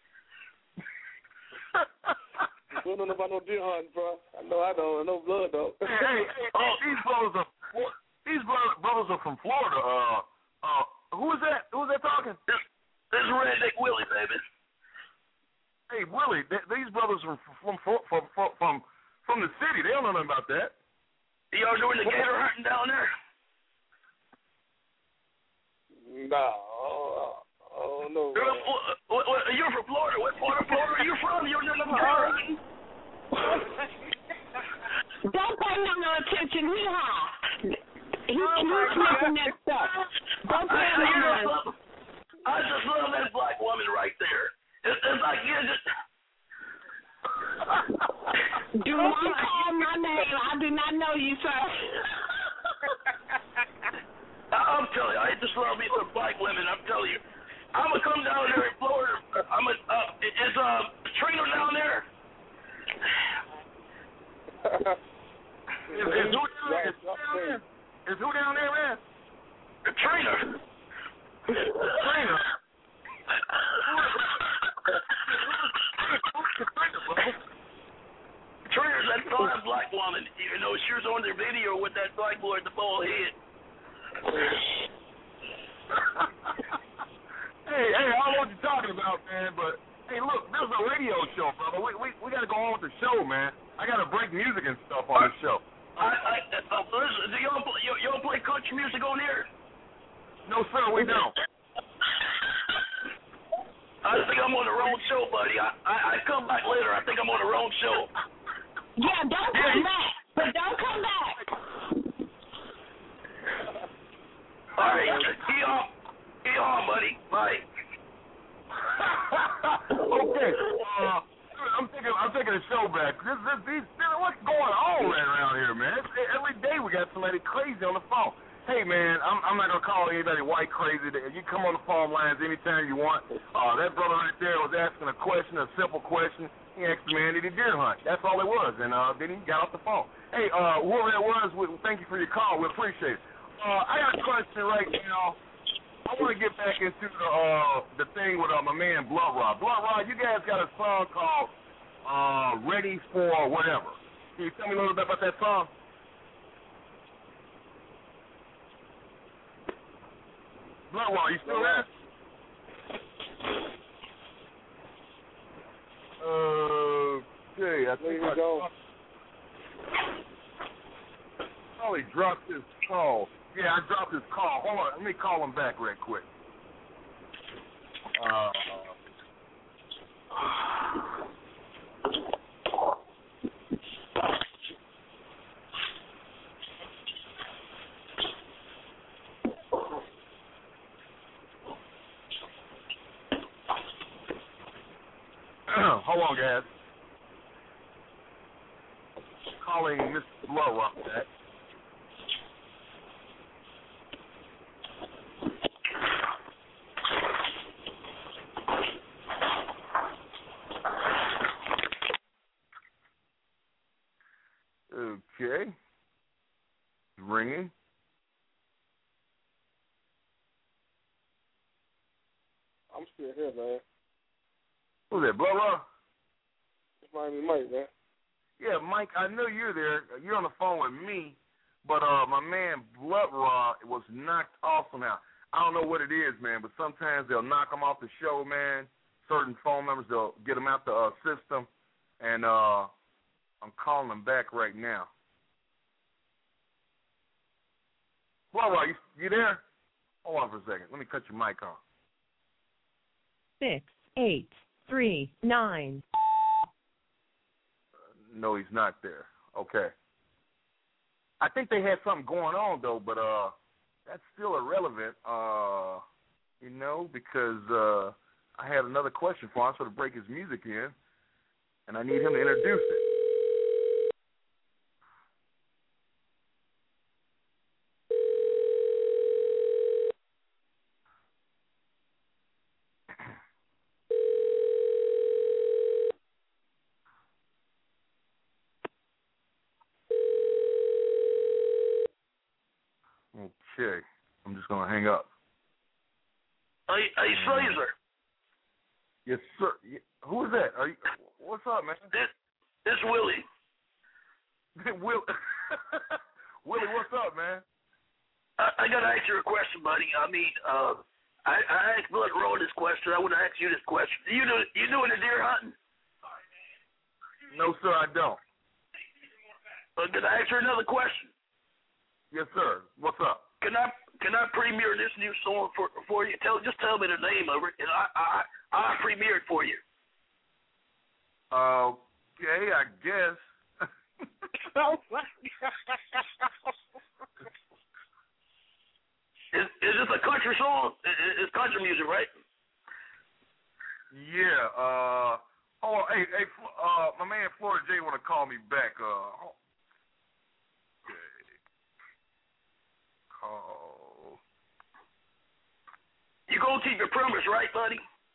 I don't know about no deer hunting, bro. I know no blood, though. Hey, these brothers are from Florida. Who is that? Who's that talking? This is Redneck Willie, baby. Hey, Willie, these brothers are from the city. They don't know nothing about that. Y'all doing the gator hunting down there? No. Oh, no. You're from Florida. What part of Florida are you from? You're never gator hunting. Don't pay him no attention. He's high. He's smoking that stuff. Don't pay him no attention. I just love that black woman right there. It's like you just... Do not call my name. I do not know you, sir. I'm telling you, I just love me some black women. I'm telling you. I'm going to come down there in Florida. Is Trina down there? Is who down there, man? Trina. Trina. Trina's that fine black woman. You know, she was on their video with that black boy at the bald head. Hey, I don't know what you're talking about, man, but hey, look, this is a radio show, brother. We got to go on with the show, man. I got to break music and stuff on the show. Listen, do y'all play country music on here? No, sir, we don't. I think I'm on the wrong show, buddy. I come back later. I think I'm on the wrong show. Yeah, don't come back. But don't come back. All right. Get on, buddy. Bye. Okay. I'm taking the show back. What's going on right around here, man? Every day we got somebody crazy on the phone. Hey, man, I'm not going to call anybody white crazy. You come on the phone lines anytime you want. That brother right there was asking a question, a simple question. He asked the man, did he deer hunt? That's all it was. And then he got off the phone. Hey, whoever that was, thank you for your call. We appreciate it. I got a question right now. I want to get back into the thing with my man Blood Raw. Blood Raw, you guys got a song called Ready for Whatever. Can you tell me a little bit about that song? Blood Raw, you still there? Okay, I think I probably dropped his call. Yeah, I dropped his call. Hold on, let me call him back real quick. Hold on, guys. Calling Mr. Blow up back. Okay. Ringing. I'm still here, man. Who's that, Blow? It's Miami Mike, man. Yeah, Mike, I know you're there. You're on the phone with me, but my man Blood Raw was knocked off somehow. I don't know what it is, man, but sometimes they'll knock him off the show, man. Certain phone numbers, they'll get him out the system, and I'm calling him back right now. Blood Raw, you there? Hold on for a second. Let me cut your mic on. 6, 8, 3, 9. No, he's not there. Okay. I think they had something going on though, but that's still irrelevant. Because I had another question for him, so to break his music in, and I need him to introduce it. Okay, I'm just gonna hang up. Hey, Caesar. Yes, sir. Who is that? What's up, man? This Willie. Willie, what's up, man? I gotta ask you a question, buddy. I mean, I asked Blood Roll this question. I want to ask you this question. You doing the deer hunting? No, sir, I don't. Can I ask you another question? Yes, sir. What's up? Can I premiere this new song for you? Just tell me the name of it, and I premiere it for you. Okay, I guess. Oh my God. Is this a country song? It's country music, right? Yeah. Hey, my man Florida J want to call me back. Call. You gonna keep your promise, right, buddy?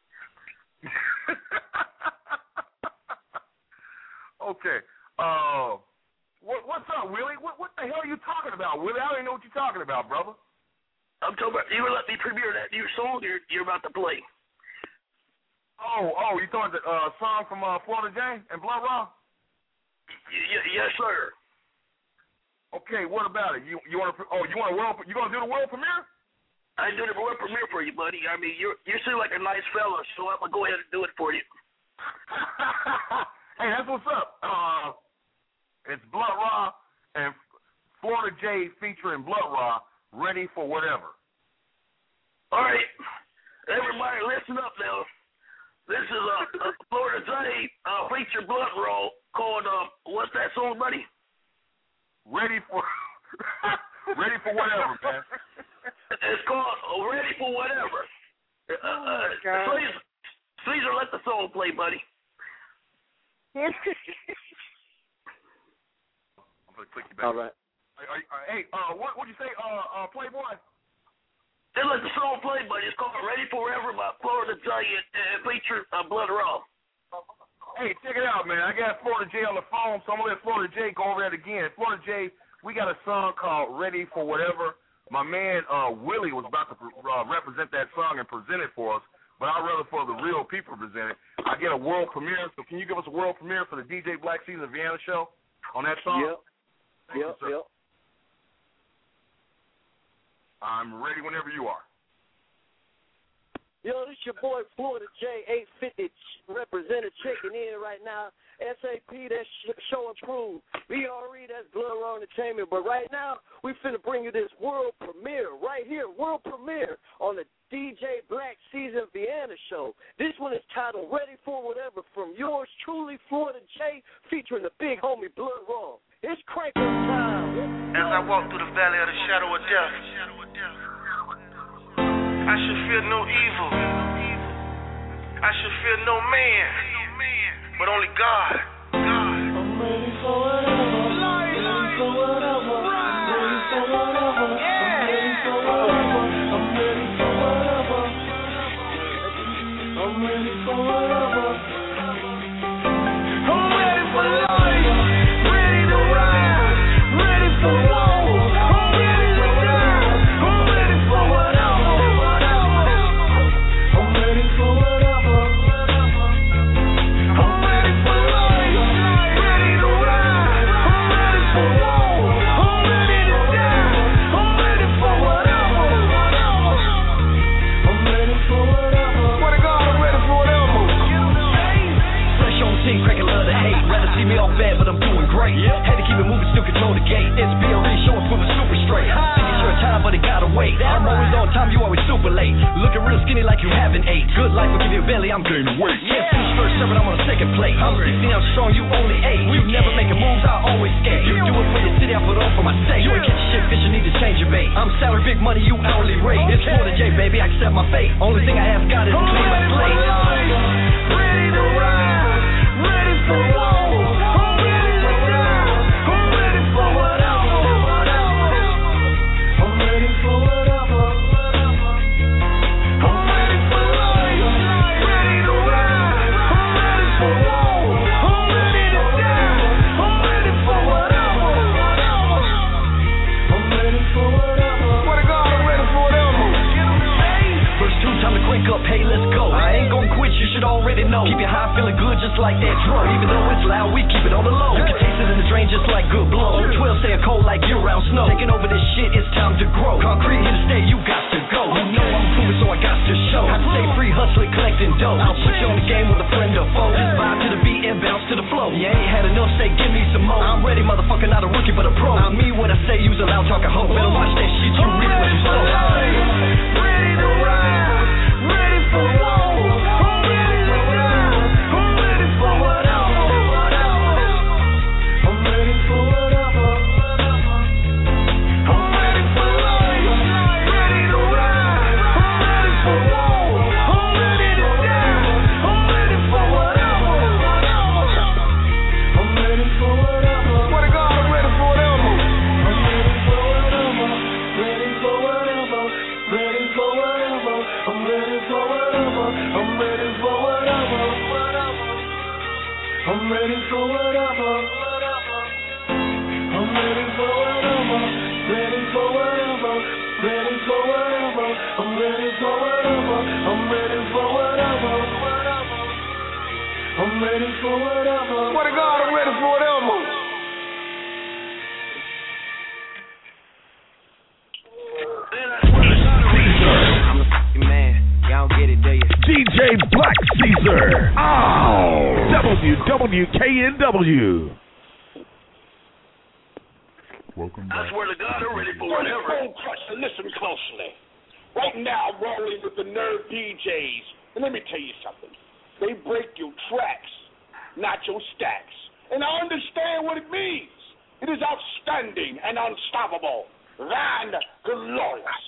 Okay. What's up, Willie? What the hell are you talking about, Willie? I don't even know what you're talking about, brother. I'm talking about you gonna let me premiere that new song you're about to play. Oh, you talking the song from Florida J and Blood Raw? Yes, sir. Okay, what about it? You want to? Oh, you want a world? You gonna do the world premiere? I do the world premiere for you, buddy. I mean, you seem like a nice fella, so I'm gonna go ahead and do it for you. Hey, that's what's up. It's Blood Raw and Florida J featuring Blood Raw, Ready for Whatever. All right, everybody, listen up now. This is a Florida J feature Blood Raw called what's that song, buddy? Ready for Whatever, man. It's called Ready for Whatever. Caesar, let the song play, buddy. I'm gonna click you back. All right. Hey, what'd you say, Playboy? Just let the song play, buddy. It's called Ready for Whatever by Florida J and feature Blood Raw. Hey, check it out, man. I got Florida J on the phone, so I'm going to let Florida J go over that again. Florida J, we got a song called Ready for Whatever. My man Willie was about to represent that song and present it for us, but I'd rather for the real people present it. I get a world premiere, so can you give us a world premiere for the DJ Black Season Vienna show on that song? Yep. I'm ready whenever you are. Yo, this your boy Florida J, 850 representative checking in right now. SAP, that's show approved. BRE, that's Blood Raw Entertainment. But right now, we finna bring you this world premiere right here, world premiere on the DJ Black Season Vienna show. This one is titled Ready for Whatever from yours truly, Florida J, featuring the big homie Blood Raw. It's crank up time. As I walk through the valley of the shadow of death, I should fear no evil. I should fear no man, but only God. I'm ready for whatever. Ready for whatever. Ready for whatever. Ready for whatever. I'm ready for whatever. I'm ready for whatever. I'm ready for life. Ready to ride. Ready for war. I'm ready to die. I'm ready for whatever. Looking real skinny like you haven't ate. Good life will give you a belly, I'm gaining weight. Yeah, fish first serving, I'm on a second plate. I'm 60, I'm strong, you only 8. You never making moves, I always skate. You do it for your city, I put on for my state. You ain't catch shit, fish, you need to change your bait. I'm salary, big money, you hourly rate. It's Florida J, baby, I accept my fate. Only thing I have got is to clean my slate. Ready to ride, ready for war. I'm ready to die, I'm ready for whatever. I'm ready for whatever. I'm ready for life, ready to ride. I'm ready for war. I'm ready to die, I'm ready for whatever. I'm ready for whatever. Swear to God, I'm ready for whatever. First 2, time to crank up, hey, let's go. I ain't gon' quit, you should already know. Keep your high feeling good just like that drum. Even though it's loud, we keep it on the low. You can taste it in the drain just like good blow. 12 staying cold like year-round snow. Taking over this shit, it's time to grow. Concrete here to stay, you got to go. You know I'm improving, so I got to show. I stay free, hustling, collecting dough. I'll put you on the game with a friend or foe. Just vibe to the beat and bounce to the flow. You ain't had enough, say give me some more. I'm ready, motherfucker, not a rookie but a pro. I mean what I say, use a loud talking hoe. Better watch that shit, you reap what you sow. Ready to ride, ready for war. I'm ready to die, I'm ready for whatever. I'm ready for whatever. I'm ready for life, ready to ride. I'm ready for war. I'm ready to die, I'm ready for whatever. I'm ready for whatever. Swear to God, I'm ready for whatever. I'm ready for whatever. Ready for whatever. Ready for whatever. I'm ready for whatever. I'm ready for whatever. I'm ready for whatever. I'm ready for whatever. Ready for whatever. Ready for whatever. I'm ready for whatever. I'm ready for whatever. I'm ready for whatever. Swear to God, I'm ready for whatever. I'm a fucking man. Y'all don't get it, do you? DJ Black Caesar. Oh, WWKNW. Welcome I back. swear to God, I'm ready for whatever. Bone Crusher, listen closely. Right now, I'm rolling with the Nerve DJs. And let me tell you something. They break your tracks, not your stacks. And I understand what it means. It is outstanding and unstoppable. And glorious.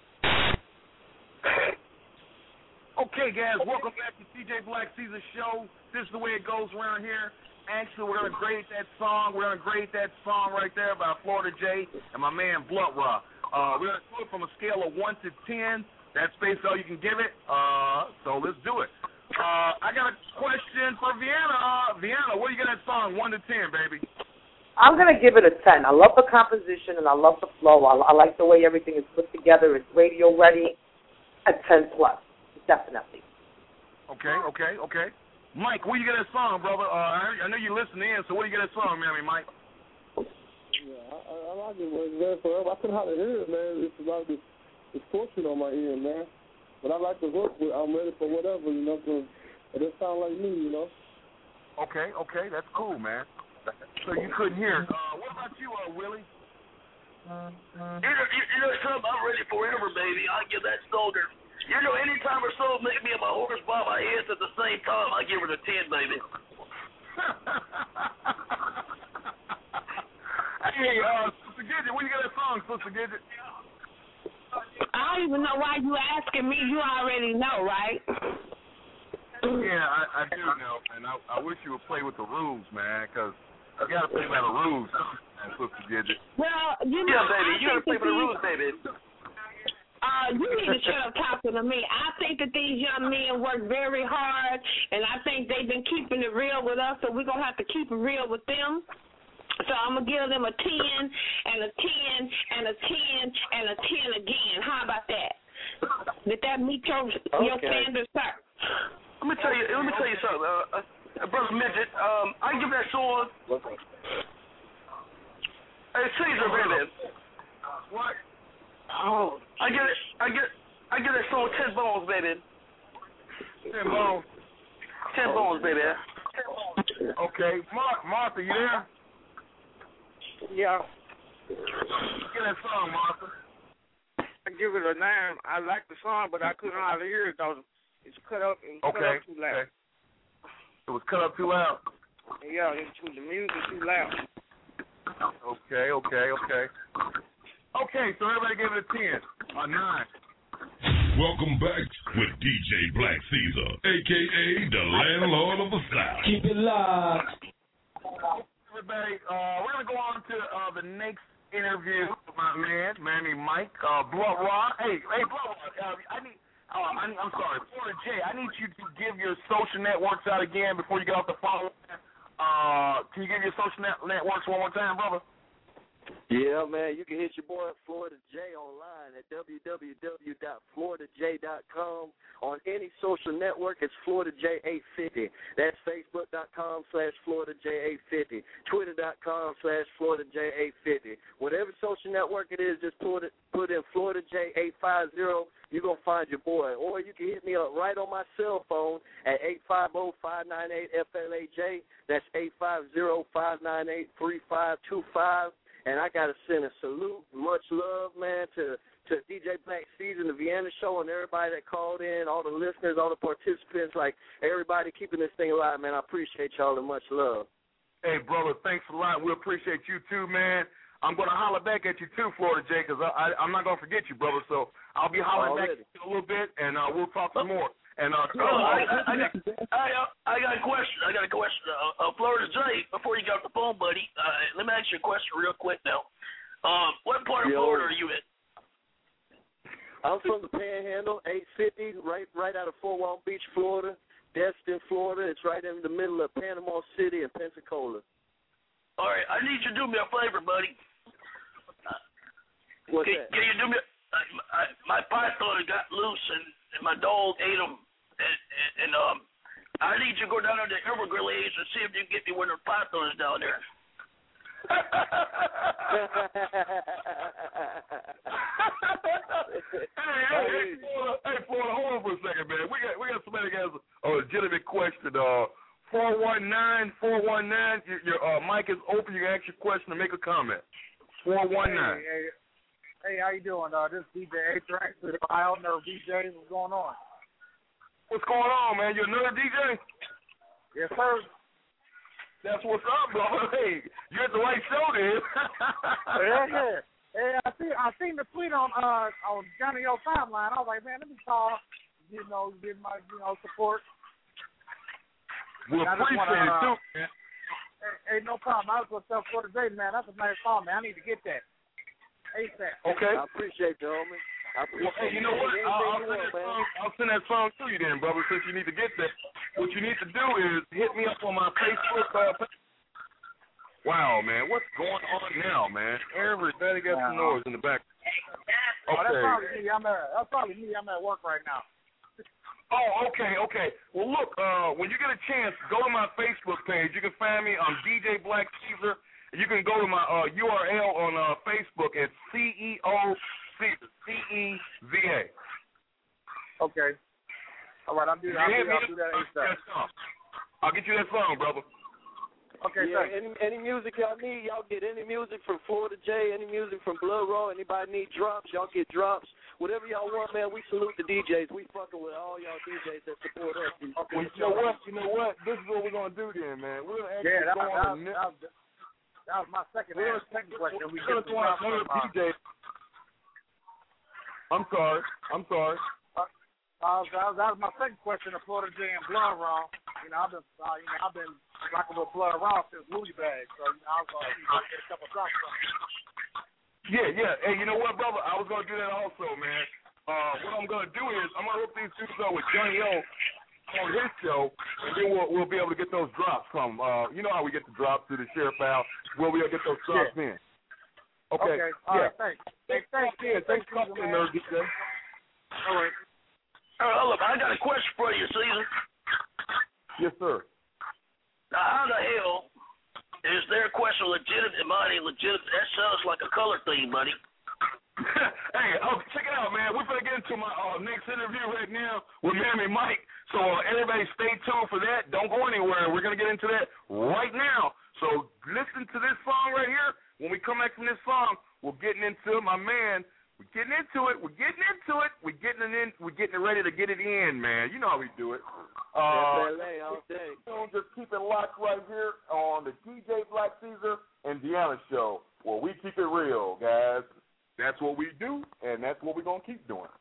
Okay, guys, welcome back to DJ Black Caesar Show. This is the way it goes around here. Actually, we're going to grade that song. We're going to grade that song right there by Florida J and my man Blunt Raw. We're going to do it from a scale of 1 to 10. That's basically all you can give it. So let's do it. I got a question for Vienna. Vienna, what do you get that song, 1 to 10, baby? I'm going to give it a 10. I love the composition and I love the flow. I like the way everything is put together. It's radio ready. A 10 plus, definitely. Okay. Mike, what do you get that song, brother? I know you listening in, so what do you get that song, Mike? Yeah, I like it, man. I couldn't hardly hear it, man. It's a lot of distortion on my ear, man. But I like the hook. I'm ready for whatever, you know, because it doesn't sound like me, you know. Okay, that's cool, man. So you couldn't hear it. What about you, Willie? You know something? I'm ready forever, baby. I give that soldier. You know, anytime or so make me and my horse bob my heads at the same time, I give her the 10, baby. Hey, Sister Gidget, what do you got that song, Sister Gidget? I don't even know why you asking me. You already know, right? Yeah, I do know, and I wish you would play with the rules, man, because you got to play by the rules, Sister Gidget. Well, you know, yeah, baby, you got to play by the rules, baby. You need to shut up talking to me. I think that these young men work very hard, and I think they've been keeping it real with us, so we're going to have to keep it real with them. So I'm going to give them a 10 and a 10 and a 10 and a 10 again. How about that? Did that meet your standards, sir? Let me tell you something. Brother Midget, I give that song. Hey, Caesar, baby. What? Oh, I get that song 10 bones, baby. 10 bones. 10 bones, baby. Okay, Martha, you there? Yeah. Get that song, Martha. I give it a 9. I like the song, but I couldn't hardly hear it though. It's cut up. Cut up too loud. It was cut up too loud. Yeah, the music too loud. Okay. Okay, so everybody give it a 10. A 9. Welcome back with DJ Black Caesar, a.k.a. the landlord of the South. Keep it live. Everybody, we're going to go on to the next interview with my man, Mammy Mike, Blood Raw. Hey, Blood Raw, I'm sorry, Florida J, I need you to give your social networks out again before you get off the phone. Can you give your social networks one more time, brother? Yeah, man, you can hit your boy Florida J online at www.floridaj.com. On any social network, it's FloridaJ850. That's Facebook.com/FloridaJ850. Twitter.com/FloridaJ850. Whatever social network it is, just put in FloridaJ850. You're going to find your boy. Or you can hit me up right on my cell phone at 850-598-FLAJ. That's 850-598-3525. And I got to send a salute, much love, man, to DJ Black Caesar, the Vienna Show, and everybody that called in, all the listeners, all the participants, like everybody keeping this thing alive, man. I appreciate y'all and much love. Hey, brother, thanks a lot. We appreciate you, too, man. I'm going to holler back at you, too, Florida J, because I'm not going to forget you, brother. So I'll be hollering back at you a little bit, and we'll talk some more. And I got a question. Florida J, before you got off the phone, buddy, let me ask you a question real quick now. What part of Florida are you in? I'm from the Panhandle, 850, right out of Fort Walton Beach, Florida. Destin, Florida. It's right in the middle of Panama City and Pensacola. All right, I need you to do me a favor, buddy. What's that? Can you do me? My python got loose and my dog ate them, and I need you to go down there to Everglades and see if you can get me one of the pythons down there. Hey, Florida, hold on for a second, man. We got somebody that has a legitimate question. 419, your mic is open. You can ask your question or make a comment. 419. Hey, how you doing? This is DJ A-Trax with Ohio Nerve DJs. What's going on? What's going on, man? You a Nerve DJ? Yes, sir. That's what's up, bro. Hey, you're at the right show, then. Yeah. Hey, I seen the tweet on Johnny O timeline. I was like, man, let me call, give my support. We appreciate it too, man. Hey, no problem. I was gonna tell Florida J, man, that's a nice song, man. I need to get that. ASAP. Okay. I appreciate you, homie. Well, hey, you know what? I'll send that song to you then, brother, since you need to get that. What you need to do is hit me up on my Facebook page. Wow, man, what's going on now, man? Everybody got some noise in the back. Okay. Oh, that's probably me. I'm at work right now. Oh, okay. Well, look, when you get a chance, go to my Facebook page. You can find me on DJ Black Caesar. You can go to my URL on Facebook at CEO Caesar, CEVA. Okay. All right, I'll do that ASAP. I'll get you that song, brother. Okay, yeah, any music y'all need, y'all get any music from Florida J, any music from Blood Raw, anybody need drops, y'all get drops. Whatever y'all want, man, we salute the DJs. We fucking with all y'all DJs that support us. Well, you know what? This is what we're going to do then, man. We're going to actually go on that was my second question. We get to another DJ. I'm sorry. That was my second question of Florida J and Blood Raw. I've been rocking with Blood Raw since Louis Bag, so I was going to get a couple drops from you. Yeah. Hey, you know what, brother? I was going to do that also, man. What I'm going to do is I'm going to hook these dudes up with Johnny O on his show, and then we'll be able to get those drops from. You know how we get the drops through the Sheriff Al. We'll be able to get those drops in. Okay. All right, thanks. Thanks for coming in, Nerd DJ. All right. Look, I got a question for you, Caesar. Yes, sir. Now, how the hell is their question legitimate and mine ain't legitimate? That sounds like a color thing, buddy. Hey, check it out, man. We're going to get into my next interview right now with Mammy Mike. So everybody stay tuned for that. Don't go anywhere. We're going to get into that right now. So listen to this song right here. When we come back from this song, we're getting into my man. We're getting into it. We're getting it ready to get it in, man. You know how we do it. Just keep it locked right here on the DJ Black Caesar and Deanna show, where we keep it real, guys. That's what we do, and that's what we're going to keep doing.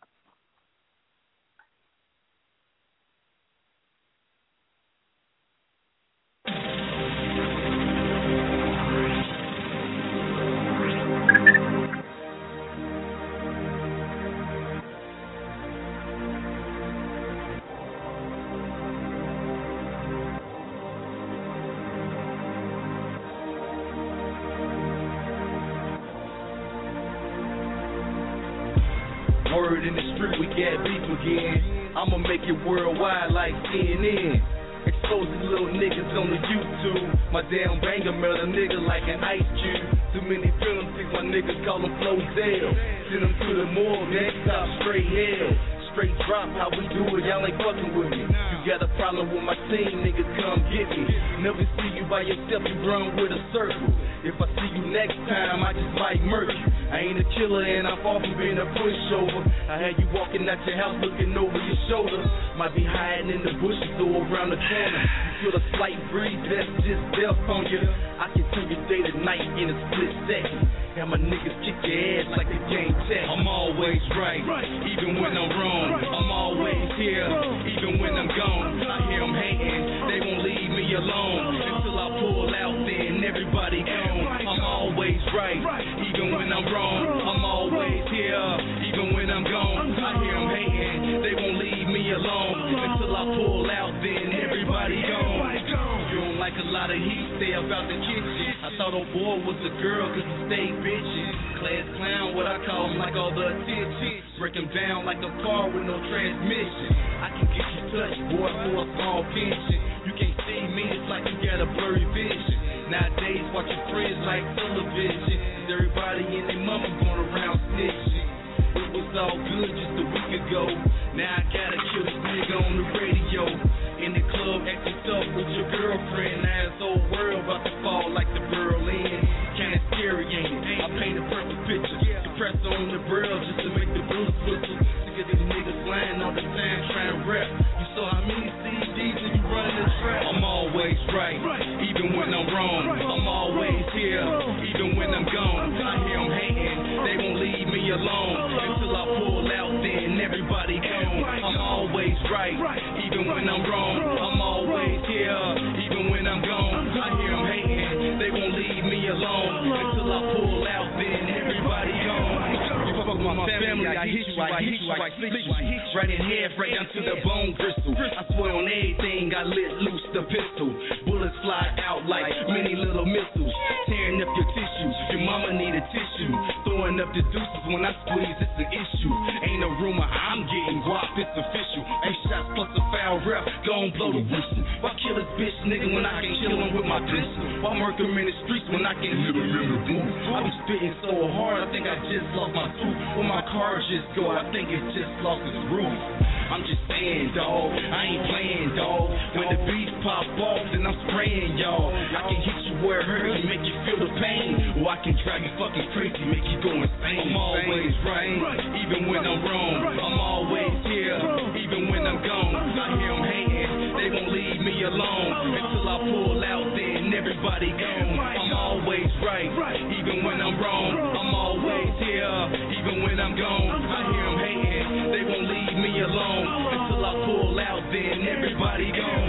Word in the street, we got beef again. I'ma make it worldwide like CNN. Exposing little niggas on the YouTube. My damn banger murder nigga like an ice cube. Too many films, see my niggas call them Flozell. Send them to the morgue, next stop straight hell. Straight drop, how we do it, y'all ain't fucking with me. You got a problem with my team, nigga, come get me. Never see you by yourself, you run with a circle. If I see you next time, I just might murder you. I ain't a killer and I'm far from being a pushover. I had you walking out your house looking over your shoulder. Might be hiding in the bushes or around the corner. You feel a slight breeze, that's just death on you. I can turn your day to night in a split second. And my niggas kick your ass like a game check. I'm always right, even when I'm wrong. I'm always here, even when I'm gone. I hear them hating, they won't leave me alone. Until I pull out, then everybody gone. I'm always right, even when I'm wrong. I'm always here, even when I'm gone. I hear them hating, they won't leave me alone. Until I pull out, then everybody gone. You don't like a lot of heat, stay about the kitchen. I thought old boy was a girl cause he stayed bitches. Class clown, what I call him, like all the attention. Break him down like a car with no transmission. I can get you touched, boy, for a small pension. You can't see me, it's like you got a blurry vision. Nowadays, watch your friends like television. Cause everybody and their mama going around snitching. It was all good just a week ago. Now I gotta kill this nigga on the radio. In the club, acting tough with your girlfriend. Now this whole world about to fall like the Berlin. Kinda scary, ain't it? I paint a perfect picture. Press on the grill just to make the bullets whistle. Sick of these niggas lying all the time trying to rap. You saw how many CDs and you running the trap. I'm always right, even when I'm wrong. I'm always here, even when I'm gone. I hear them hating, they won't leave me alone. Until I pull out, then everybody gone. I'm always right, even when I'm wrong. I'm always here, even when I'm gone. I hear them hating, they won't leave me alone. Until I pull out, then everybody gone. You fuck with my family, I hit you, I split you. Right in half, right down to the bone gristle. I swear on everything, I let loose the pistol. Bullets fly out like many little missiles. Tearing up your tissues, your mama need a tissue. Throwing up the deuces when I squeeze, it's an issue. Ain't a rumor, I'm getting guap, it's official. 8 shots plus a foul rep, gon' blow the whistle. Why kill this bitch nigga when I can kill him with my pistol? Why murk him in the streets when I can hit him in the booth? I be spitting so hard, I think I just lost my tooth. Where my car just go, I think it just lost its roof. I'm just saying, dawg, I ain't playing, dawg. When the beats pop off, then I'm spraying, y'all. I can hit you where it hurts and make you feel the pain. Or I can drive you fucking crazy, make you go insane. I'm always right, even when I'm wrong. I'm always here, even when I'm gone. I hear them hating, they won't leave me alone. Until I pull out, then everybody gone. I'm always right, even when I'm wrong. I'm always here, even when I'm gone. I hear them hating, they won't leave me alone. Until I pull out, then everybody gone.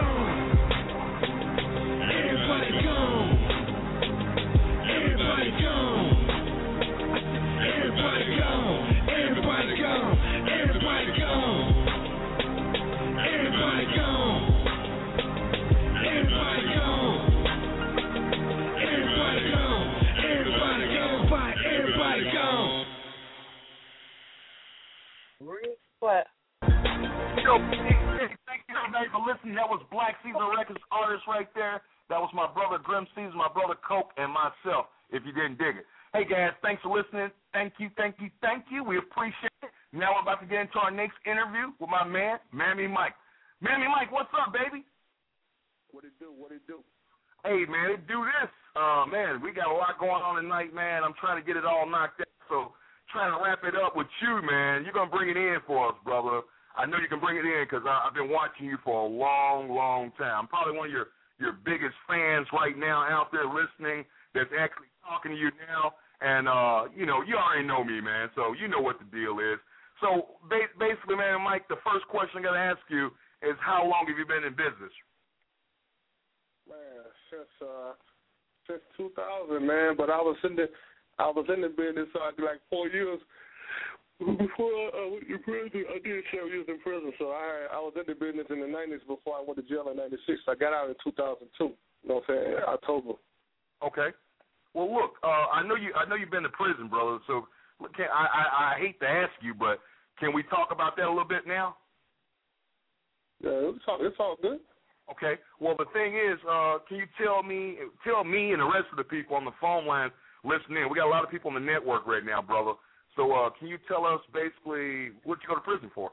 Everybody gone. Everybody gone. Everybody gone. Everybody gone. Everybody gone. Everybody gone. Everybody gone. Everybody gone. Everybody gone. Everybody gone. What? Yo, thank you everybody for listening. That was Black Caesar Records artist right there. That was my brother Grim Caesar, my brother Coke, and myself, if you didn't dig it. Hey, guys, thanks for listening. Thank you. We appreciate it. Now we're about to get into our next interview with my man, Mammy Mike. Mammy Mike, what's up, baby? What it do? Hey, man, do this. Man, we got a lot going on tonight, man. I'm trying to get it all knocked out. So trying to wrap it up with you, man. You're going to bring it in for us, brother. I know you can bring it in because I've been watching you for a long, long time. I'm probably one of your biggest fans right now out there listening that's actually talking to you now. And, you already know me, man, so you know what the deal is. So, basically, man, Mike, the first question I got to ask you is how long have you been in business? Man, since 2000, man, but I was in the business like 4 years. Before I went to prison, I did 7 years in prison, so I was in the business in the 90s before I went to jail in 96. I got out in 2002, you know what I'm saying, October. Okay. Well, look, I know you've been to prison, brother, so I hate to ask you, but can we talk about that a little bit now? Yeah, it's all good. Okay. Well, the thing is, can you tell me and the rest of the people on the phone line listening, we got a lot of people on the network right now, brother, so can you tell us basically what you go to prison for?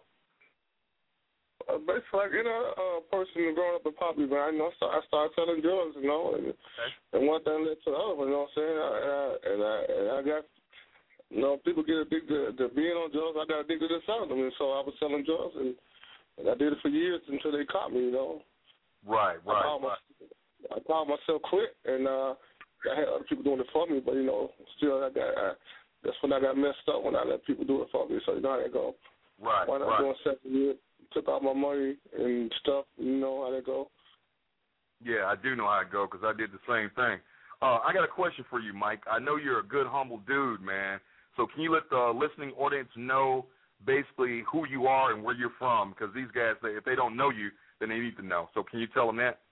Basically, like, a person growing up in poverty, man, I started selling drugs, and one thing led to the other, you know what I'm saying? And I got, people get addicted to being on drugs. I got addicted to selling them, and so I was selling drugs, and I did it for years until they caught me, Right. I called myself quit, and I had other people doing it for me, but, still that's when I got messed up, when I let people do it for me, so you know how that go. Right, Why not doing 7 years? Took out my money and stuff, you know how that go. Yeah, I do know how it go because I did the same thing. I got a question for you, Mike. I know you're a good, humble dude, man. So can you let the listening audience know basically who you are and where you're from? Because these guys, if they don't know you, then they need to know. So can you tell them that?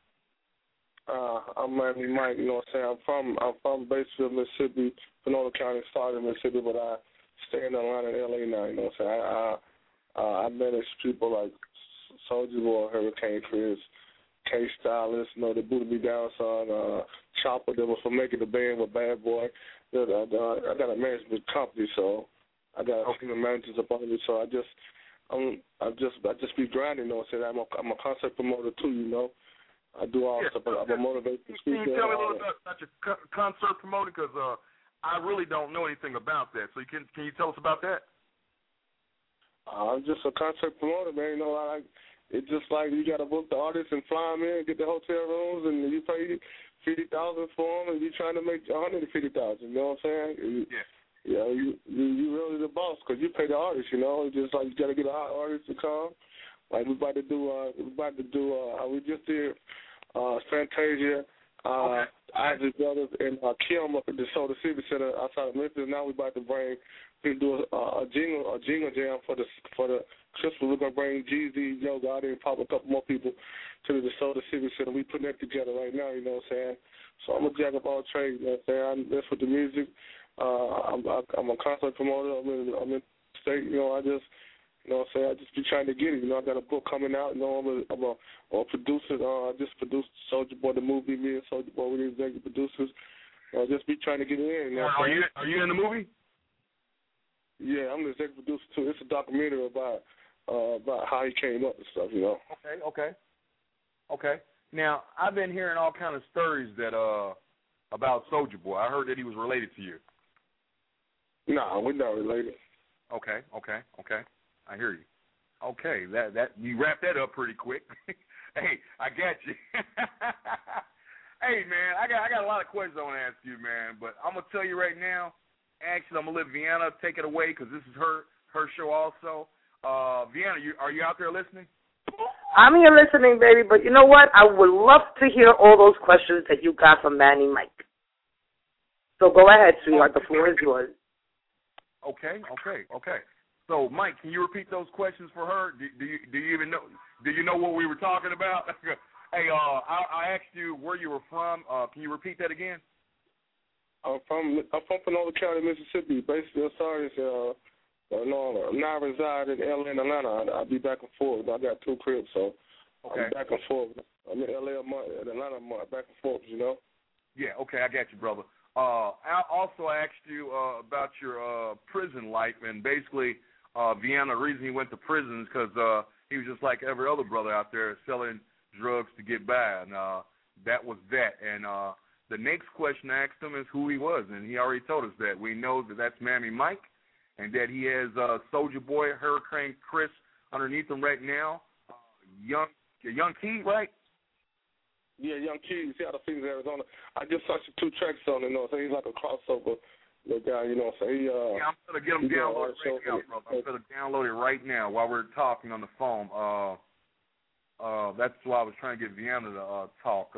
I'm Miami Mike, you know what I'm saying? I'm from Batesville, Mississippi, Panola County, started in Mississippi, but I stay in Atlanta and LA now, you know what I'm saying? I manage people like Soulja Boy, Hurricane Chris, K-Stylist, they booted me down, son. Chopper, that was for making the band with Bad Boy. I got a management company, so I got a few managers up under me, so I just be grinding, you know what I'm saying? I'm a concert promoter too, I do all stuff. I'm a motivational speaker. Can you tell me a little bit about your concert promoter? Because I really don't know anything about that. So can you tell us about that? I'm just a concert promoter, man. It's just like you got to book the artists and fly them in, get the hotel rooms, and you pay $50,000 for them, and you're trying to make $150,000. You know what I'm saying? Yeah. You really the boss because you pay the artist. It's just like you got to get a hot artist to come. Like we about to do. We just did Fantasia, Isaac Brothers, and Kim up at the Soda Civic Center outside of Memphis. Now we about to do a jingle jam for the Christmas. We're gonna bring Jeezy, Yo Gotti, and probably a couple more people to the DeSoto Civic Center. We putting that together right now, you know what I'm saying? So I'm a jack of all trades, you know what I'm saying? I mess with the music. I'm a concert promoter. I'm in state, I just, you know what I'm saying? I just be trying to get it. I got a book coming out. I'm a producer. I just produced Soulja Boy the movie. Me and Soulja Boy, we're the executive producers. I just be trying to get it in. You know are you in the movie? Yeah, I'm the executive producer too. It's a documentary about how he came up and stuff, Okay. Now, I've been hearing all kind of stories that about Soulja Boy. I heard that he was related to you. Nah, we're not related. Okay. I hear you. Okay, that you wrapped that up pretty quick. Hey, I got you. Hey, man, I got a lot of questions I want to ask you, man, but I'm gonna tell you right now. Actually, I'm gonna let Vienna take it away because this is her show also. Vienna, are you out there listening? I'm here listening, baby. But you know what? I would love to hear all those questions that you got from Manny Mike. So go ahead, sweetheart. The floor is yours. Okay. So, Mike, can you repeat those questions for her? Do you even know? Do you know what we were talking about? Hey, I asked you where you were from. Can you repeat that again? I'm from Panola County, Mississippi. Basically, now I reside in LA and Atlanta. I'll be back and forth. I got 2 cribs, so I'm back and forth. I'm in LA a month, and Atlanta a month, back and forth, Yeah, okay, I got you, brother. I also asked you about your prison life, and basically, Vienna, the reason he went to prison is because he was just like every other brother out there selling drugs to get by, and that was that. And the next question I asked him is who he was, and he already told us that. We know that that's Mammy Mike, and that he has Soulja Boy, Hurricane Chris underneath him right now. Young Key, right? Yeah, Young Key, Seattle, Phoenix, Arizona. I just saw 2 tracks on it, so he's like a crossover little guy, so he... yeah, I'm going to get him downloaded right now, brother. I'm going to download it right now while we're talking on the phone. That's why I was trying to get Vienna to talk.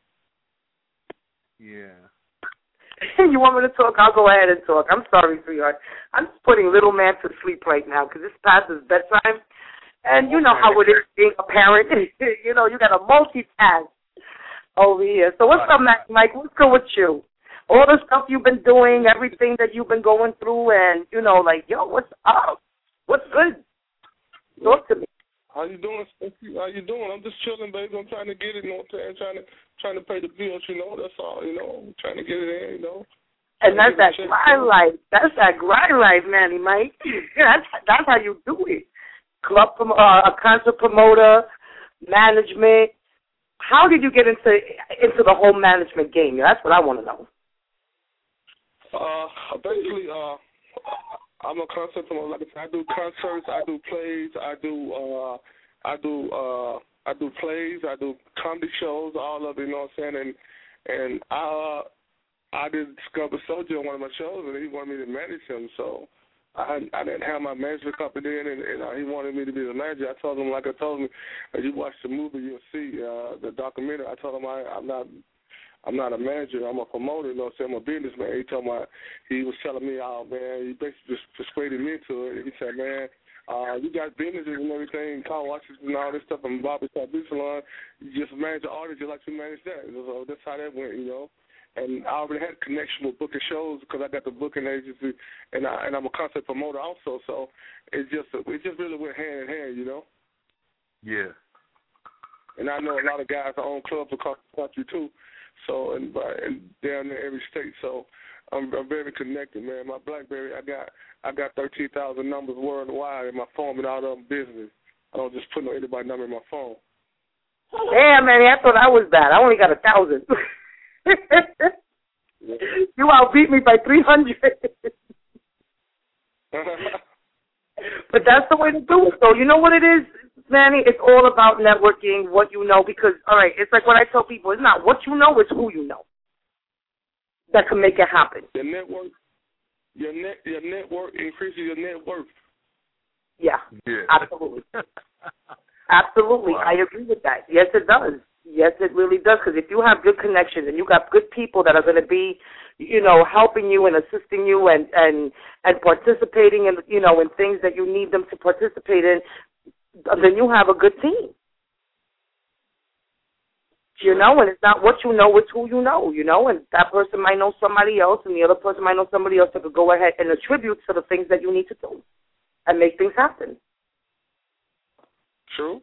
Yeah. You want me to talk? I'll go ahead and talk. I'm sorry, sweetheart. I'm just putting little man to sleep right now because it's past his bedtime. And you know how it is being a parent. You got to multitask over here. So what's up, Mike? What's good with you? All the stuff you've been doing, everything that you've been going through, and, what's up? What's good? Talk to me. How you doing? I'm just chilling, baby. I'm trying to get it, trying to pay the bills, that's all, trying to get it in, And that's that grind life. That's that grind life, Manny, Mike. That's how you do it. A concert promoter, management. How did you get into the whole management game? That's what I want to know. Basically, I'm a concert promoter. Like I said, I do concerts, I do plays, I do plays, I do comedy shows, all of it. You know what I'm saying? And I did discover Soulja on one of my shows, and he wanted me to manage him. So I didn't have my management company then, and he wanted me to be the manager. I told him, like I told him, as you watch the movie, you'll see the documentary. I told him I'm not a manager. I'm a promoter. I'm a businessman. He was telling me, oh man, he basically just persuaded me into it. He said, man, you got businesses and everything, car washes and all this stuff, and Bobby Shop Beauty Salon. You just manage the artist just like you manage that. So that's how that went, And I already had a connection with booking shows because I got the booking agency, and I'm a concert promoter also. So it just really went hand in hand, Yeah. And I know a lot of guys that own clubs across the country too. So and down there every state. So I'm very connected, man. My BlackBerry, I got 13,000 numbers worldwide in my phone, and all of them business. I don't just put no anybody's number in my phone. Damn, man, I thought I was bad. I only got 1,000. You outbeat me by 300. But that's the way to do it. So you know what it is, Manny? It's all about networking, what you know, because, all right, it's like what I tell people. It's not what you know, it's who you know that can make it happen. Your network increases your net worth. Yeah. Absolutely. Absolutely. Wow. I agree with that. Yes, it does. Yes, it really does, because if you have good connections and you got good people that are going to be, helping you and assisting you and participating in, in things that you need them to participate in, then you have a good team. And it's not what you know, it's who you know, and that person might know somebody else and the other person might know somebody else that could go ahead and attribute to the things that you need to do and make things happen. True.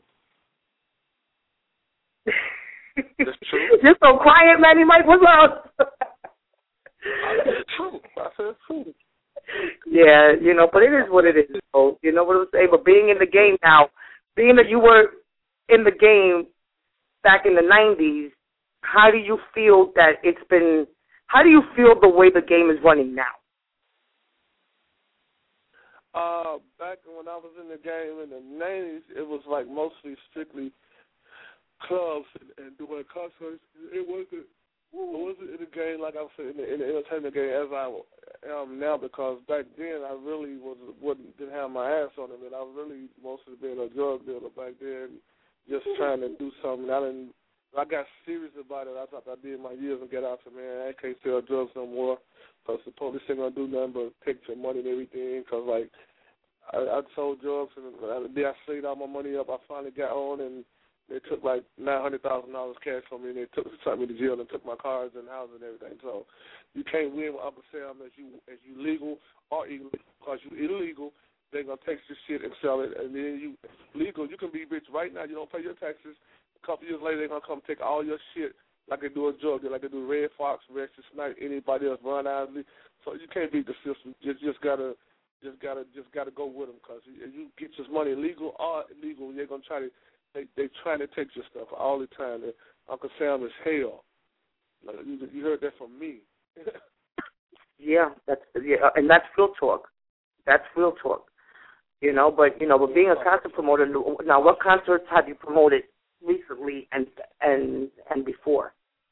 That's true. You're so quiet, Manny Mike. What's up? I said true. Yeah, but it is what it is. So, you know what I'm saying? But being in the game now, being that you were in the game back in the 90s, how do you feel the way the game is running now? Back when I was in the game in the 90s, it was like mostly strictly clubs and doing concerts. It wasn't in the game like I was in the entertainment game as I am now, because back then I really didn't have my ass on it, and I was really mostly being a drug dealer back then, just trying to do something. I got serious about it. I thought I did my years and get out to, man, I can't sell drugs no more, because the police ain't gonna do nothing but take your money and everything. Because like I sold drugs and then I saved all my money up. I finally got on, and they took like $900,000 cash from me, and they took me to jail and took my cars and house and everything. So you can't win with Uncle Sam as you legal or illegal. Because you illegal, they're gonna take your shit and sell it, and then you legal, you can be rich right now. You don't pay your taxes. A couple years later, they're gonna come take all your shit like they do a drug, like they do Red Fox, Registered Snipe, anybody else, Ron Isley. So you can't beat the system. You just gotta go with them, because you get your money legal or illegal, they're gonna try to. They trying to take your stuff all the time. Uncle Sam is hell. You heard that from me. Yeah, and that's real talk. That's real talk. You know, but being a concert promoter, now what concerts have you promoted recently and before?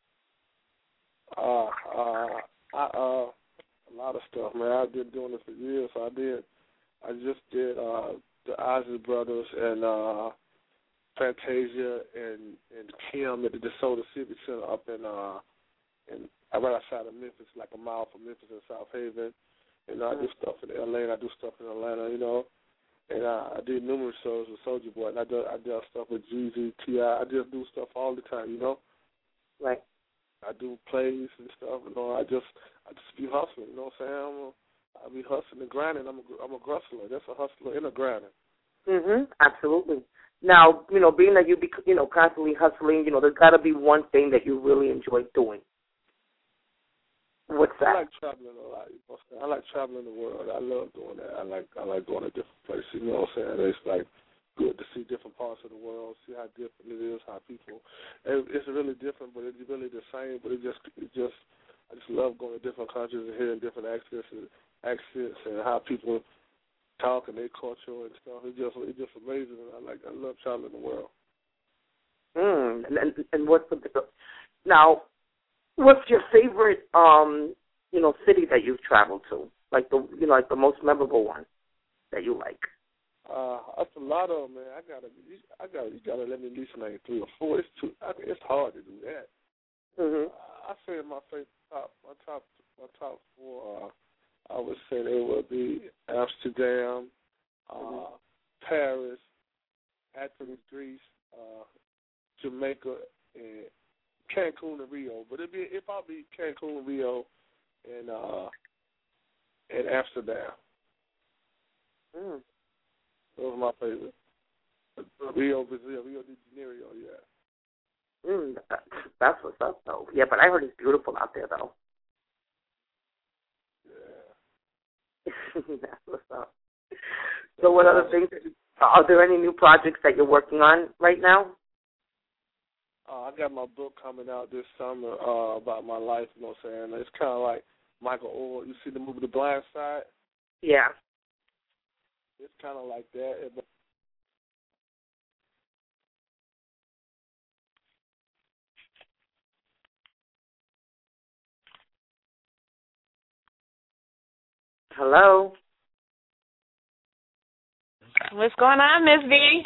A lot of stuff, man. I've been doing this for years. I just did the Ozzy Brothers and Fantasia and Kim at the DeSoto Civic Center up in right outside of Memphis, like a mile from Memphis and South Haven. And I do stuff in LA and I do stuff in Atlanta, you know. And I did numerous shows with Soulja Boy, and I do stuff with Jeezy, T.I. I just do stuff all the time, you know. Right. I do plays and stuff, you know. I just be hustling, you know what I'm saying? I be hustling and grinding. I'm a hustler. That's a hustler and a grinder. Absolutely. Now, being that you be constantly hustling, there's got to be one thing that you really enjoy doing. What's that? I like traveling a lot. I like traveling the world. I love doing that. I like going to different places. You know what I'm saying? It's like good to see different parts of the world, see how different it is, how people. It's really different, but it's really the same. But I just love going to different countries and hearing different accents and how people talk and their culture and stuff. It's just amazing. I love traveling the world. And what's now? What's your favorite, city that you've traveled to? Like the most memorable one that you like? That's a lot of them, man. You gotta let me at least name 3 or 4. It's hard to do that. I say my top 4. I would say they would be Amsterdam, Paris, Athens, Greece, Jamaica, and Cancun and Rio. But if I'll be Cancun, Rio, and Amsterdam. Those are my favorite. Rio, Brazil, Rio de Janeiro, yeah. That's what's up, though. Yeah, but I heard it's beautiful out there, though. Yeah. That's what's up. So what other things? Are there any new projects that you're working on right now? I got my book coming out this summer about my life, you know what I'm saying? It's kind of like Michael Orr. You see the movie The Blind Side? Yeah. It's kind of like that. Hello? What's going on, Miss V?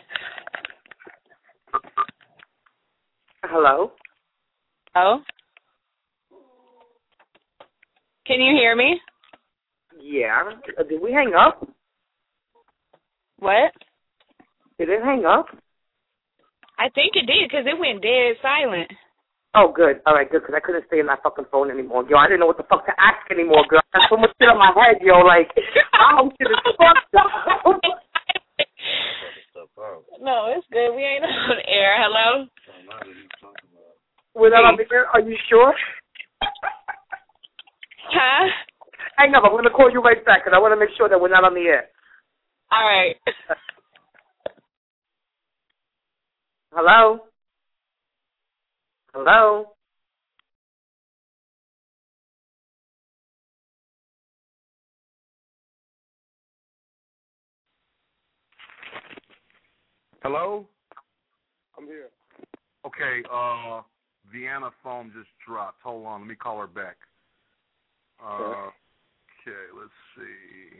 Hello? Oh? Can you hear me? Yeah. Did we hang up? What? Did it hang up? I think it did because it went dead silent. Oh, good. All right, good, because I couldn't stay in that fucking phone anymore. Yo, I didn't know what the fuck to ask anymore, girl. I had so much shit on my head, yo, like, oh, shit is fucked up. No, it's good. We ain't on air. Hello? We're not on the air? Are you sure? Huh? Hang up. I'm going to call you right back, because I want to make sure that we're not on the air. All right. Hello? Hello? Hello? I'm here. Okay, Vienna's phone just dropped. Hold on, let me call her back. Okay, let's see.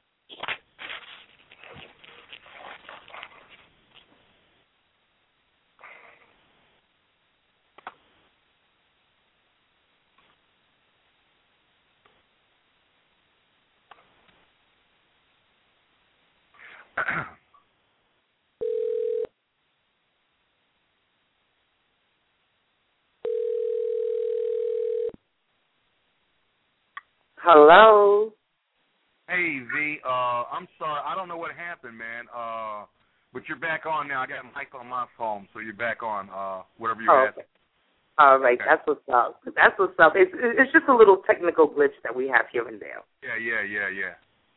Hello? Hey, V, I'm sorry. I don't know what happened, man. But you're back on now. I got Mike on my phone, so you're back on, whatever you're at. Okay. All right, okay. That's what's up. That's what's up. It's just a little technical glitch that we have here and there. Yeah.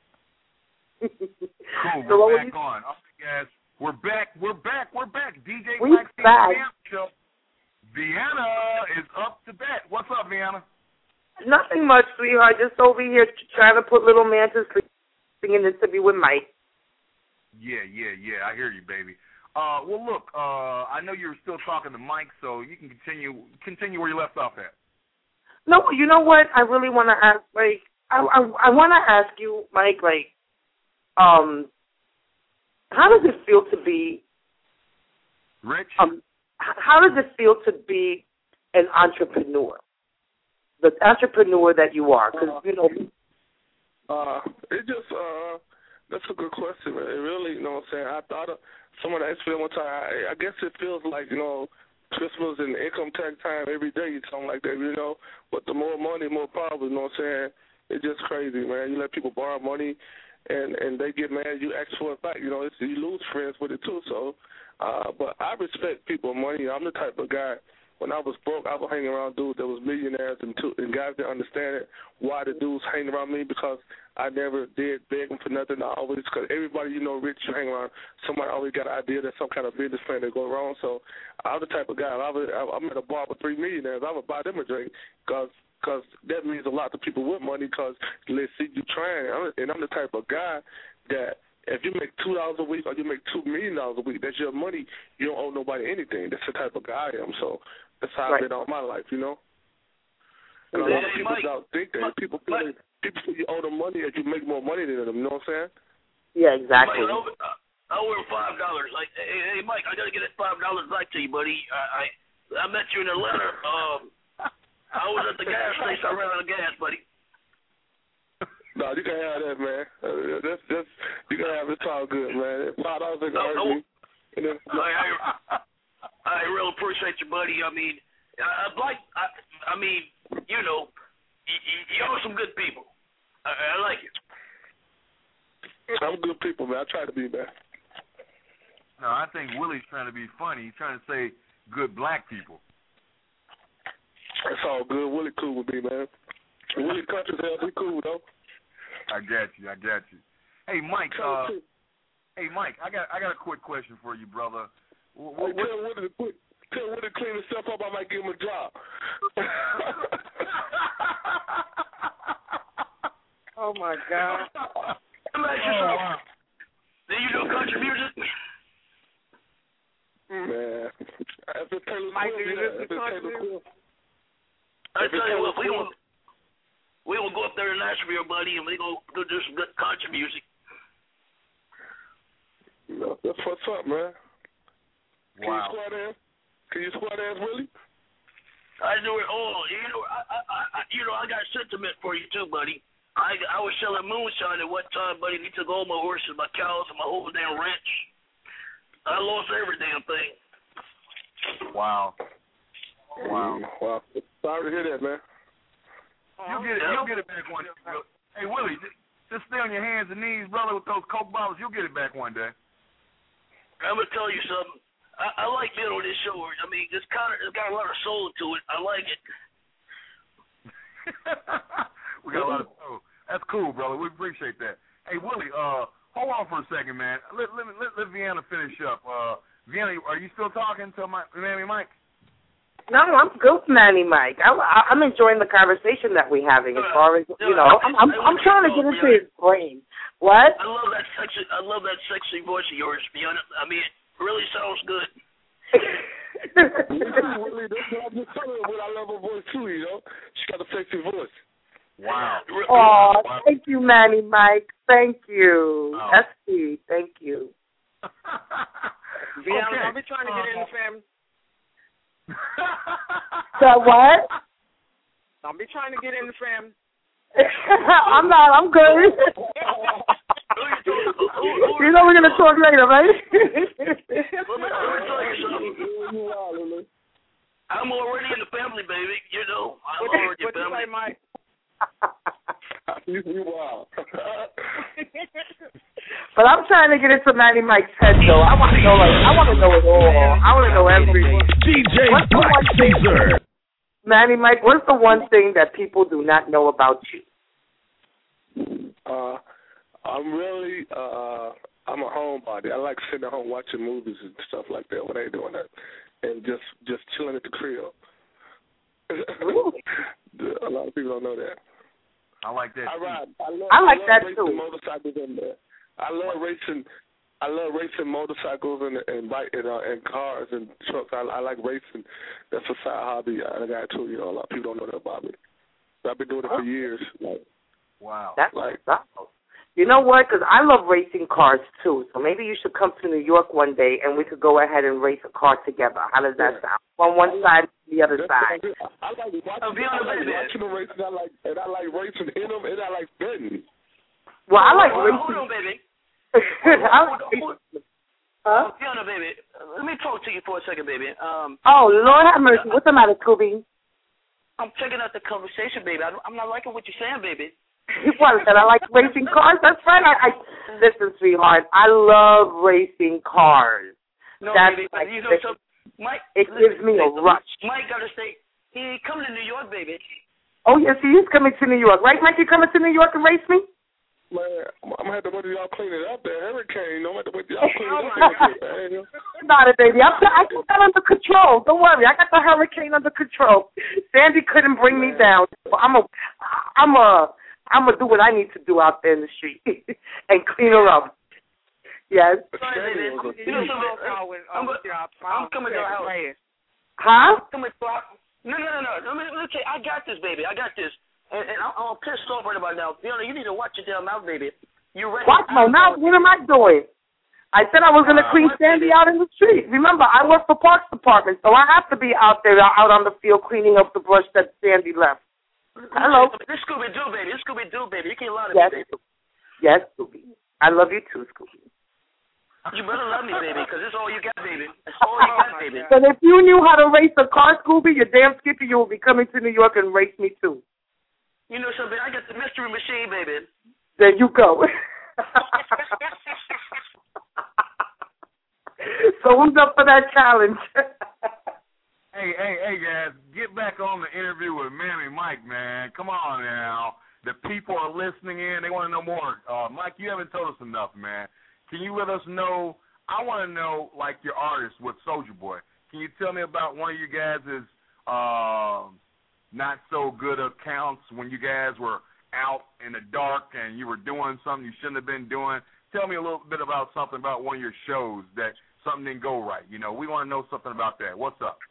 Cool, So we're back on. All right, guys. We're back. DJ We're Black back. Show. Vienna is up to bat. What's up, Vienna? Nothing much, sweetheart. Just over here trying to put little man to sleep. singing this to me with Mike. Yeah. I hear you, baby. Well, look, I know you're still talking to Mike, so you can continue where you left off at. No, you know what? I really want to ask, like, I want to ask you, Mike, like, how does it feel to be rich? How does it feel to be an entrepreneur? The entrepreneur that you are, because you know. It just that's a good question, man. It really, you know what I'm saying. I thought of someone asked me one time. I guess it feels like, you know, Christmas and income tax time every day, something like that, you know. But the more money, more problems. You know what I'm saying? It's just crazy, man. You let people borrow money, and they get mad. You ask for it back. You know, you lose friends with it too. So, but I respect people money. I'm the type of guy. When I was broke, I was hanging around dudes that was millionaires and guys that understand it. Why the dudes hang around me? Because I never did beg them for nothing. I always, because everybody you know rich, you hang around, somebody always got an idea that some kind of business plan that go wrong. So I'm the type of guy. I'm at a bar with 3 millionaires. I would buy them a drink because that means a lot to people with money because let's see you trying. And I'm the type of guy that if you make $2 a week or you make $2 million a week, that's your money. You don't owe nobody anything. That's the type of guy I am. So that's how I've been all my life, you know. And a lot of people don't think that. People feel you owe them money if you make more money than them. You know what I'm saying? Yeah, exactly. Mike, I owe him $5. Like, hey, Mike, I gotta get that $5 back to you, buddy. I met you in Atlanta. I was at the gas station. I ran out of gas, buddy. No, you can have that, man. That's you can have it. It's all good, man. $5 ain't gonna hurt me. I really appreciate you, buddy. I mean, I mean, you know, y'all are some good people. I like it. I'm good people, man. I try to be, man. No, I think Willie's trying to be funny. He's trying to say good black people. That's all good. Willie cool with me, man. Willie country's hell, be cool, though. I got you. Hey, Mike. I got a quick question for you, brother. Tell Willie to clean himself up. I might give him a job. Oh my God. Do you do country music? Man, if it's Taylor Swift, I tell you what, we gonna go up there to Nashville, buddy, and we gonna do some good country music. No, that's what's up, man. Wow. Can you squat ass, Willie? I do it all. You know, I got sentiment for you too, buddy. I was selling moonshine at one time, buddy. And he took all my horses, my cows, and my whole damn ranch. I lost every damn thing. Wow. Sorry to hear that, man. You'll get it back one day. Hey, Willie, just stay on your hands and knees, brother, with those Coke bottles. You'll get it back one day. I'm gonna tell you something. I like being on this show. I mean, it's got a lot of soul to it. I like it. We got a lot of soul. That's cool, brother. We appreciate that. Hey, Willie, hold on for a second, man. Let Vienna finish up. Vienna, are you still talking to Manny Mike? No, I'm good, Manny Mike. I'm enjoying the conversation that we're having. As far as you know, I'm trying to get into his brain. What? I love that sexy voice of yours, Vienna. I mean, it really sounds good. Really, that's what I'm just telling you. I love her voice too. You know, she got a sexy voice. Wow. Oh, thank you, Manny Mike. Thank you. Wow. That's sweet. Thank you. Vienna, I'll be trying to get in the family. So what? I'll be trying to get in the family. I'm not. I'm good. You know we're gonna talk later, right? I'm already in the family, baby. You know, I'm already in the family. Mike? You wild. But I'm trying to get into Manny Mike's head, though. I want to know it all. I want to know everything. DJ Black Caesar. Manny Mike, what's the one thing that people do not know about you? I'm a homebody. I like sitting at home watching movies and stuff like that when I ain't doing that, and just chilling at the crib. A lot of people don't know that. I like that. I like that racing too. Motorcycles in there. I love racing motorcycles and cars and trucks. I like racing. That's a side hobby I got too. You know, a lot of people don't know that about me. But I've been doing it for years. Wow. That's you know what? Because I love racing cars too. So maybe you should come to New York one day and we could go ahead and race a car together. How does that sound? On one side, the other side. I like watching them racing. I like racing in them, and I like betting. Well, I like racing. Hold on, baby. Huh? Fiona, baby. Let me talk to you for a second, baby. Oh, Lord have mercy. What's the matter, Scooby? I'm checking out the conversation, baby. I'm not liking what you're saying, baby. What, that I like racing cars? That's right. Listen, sweetheart, I love racing cars. No, That's baby, like, you know something? Mike, it gives me a rush. Mike got to say, he coming to New York, baby. Oh, yes, he is coming to New York. Right, Mike? You coming to New York and race me? Man, I'm going to have to wait till y'all clean it up there. Hurricane, I'm going to have to wait till y'all clean it up. About it, baby. I got that under control. Don't worry. I got the hurricane under control. Sandy couldn't bring me down. I'm gonna do what I need to do out there in the street and clean her up. Yes. I'm coming to our house. Huh? No. Let me tell you, I got this, baby. I got this. And I'm pissed off right about now. Fiona, you need to watch your damn mouth, baby. Watch my mouth? What am I doing? I said I was going to clean Sandy out in the street. Remember, I work for Parks Department, so I have to be out there, out on the field, cleaning up the brush that Sandy left. Hello. This Scooby-Doo, baby. This Scooby-Doo, baby. You can't lie to me, baby. Yes, Scooby. I love you too, Scooby. You better love me, baby, because it's all you got, baby. That's all you got, baby. But if you knew how to race a car, Scooby, you're damn skippy, you will be coming to New York and race me too. You know something? I got the mystery machine, baby. There you go. So who's up for that challenge? Hey, guys, get back on the interview with Mammy Mike, man. Come on now. The people are listening in. They want to know more. Mike, you haven't told us enough, man. Can you let us know? I want to know, like, your artist with Soulja Boy. Can you tell me about one of you guys' not so good accounts when you guys were out in the dark and you were doing something you shouldn't have been doing? Tell me a little bit about something about one of your shows that something didn't go right. You know, we want to know something about that. What's up?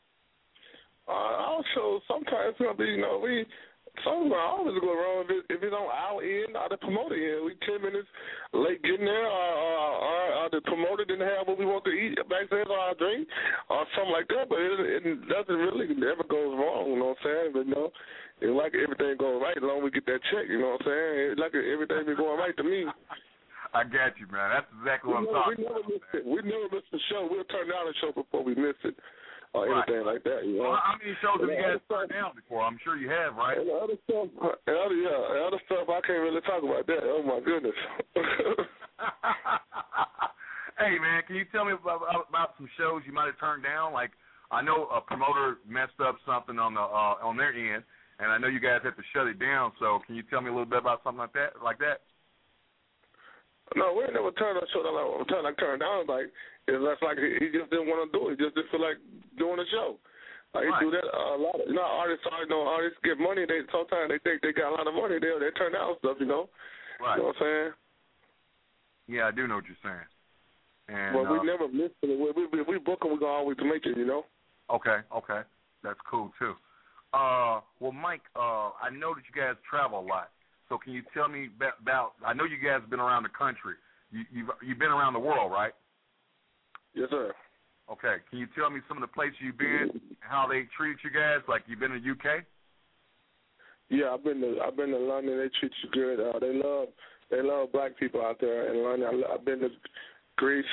Also, sometimes something always go wrong if it's on our end or the promoter end. We 10 minutes late getting there, or the promoter didn't have what we want to eat backstage or our drink, or something like that. But it doesn't really never goes wrong. You know what I'm saying? But it's like everything goes right as long as we get that check. You know what I'm saying? It's like everything been going right to me. I got you, man. That's exactly what I'm talking about. We never miss the show. We'll turn down the show before we miss it. Or anything like that, you know. Well, how many shows have you guys turned down before? I'm sure you have, right? And the other stuff, I can't really talk about that. Oh, my goodness. Hey, man, can you tell me about some shows you might have turned down? Like, I know a promoter messed up something on their end, and I know you guys had to shut it down. So can you tell me a little bit about something like that? No, we never turned a show down. Turned down. Like, it's like he just didn't want to do it. He just didn't feel like doing a show. Like, he do that a lot. Artists get money. Sometimes they think they got a lot of money. They turn down stuff, you know. Right. You know what I'm saying? Yeah, I do know what you're saying. And, well, we never miss it. We book them, we go always to make it, you know. Okay. That's cool, too. Well, Mike, I know that you guys travel a lot. So can you tell me about, I know you guys have been around the country. You've been around the world, right? Yes, sir. Okay. Can you tell me some of the places you've been and how they treat you guys? Like, you've been in the UK? Yeah, I've been to London. They treat you good. They love black people out there in London. I've been to Greece,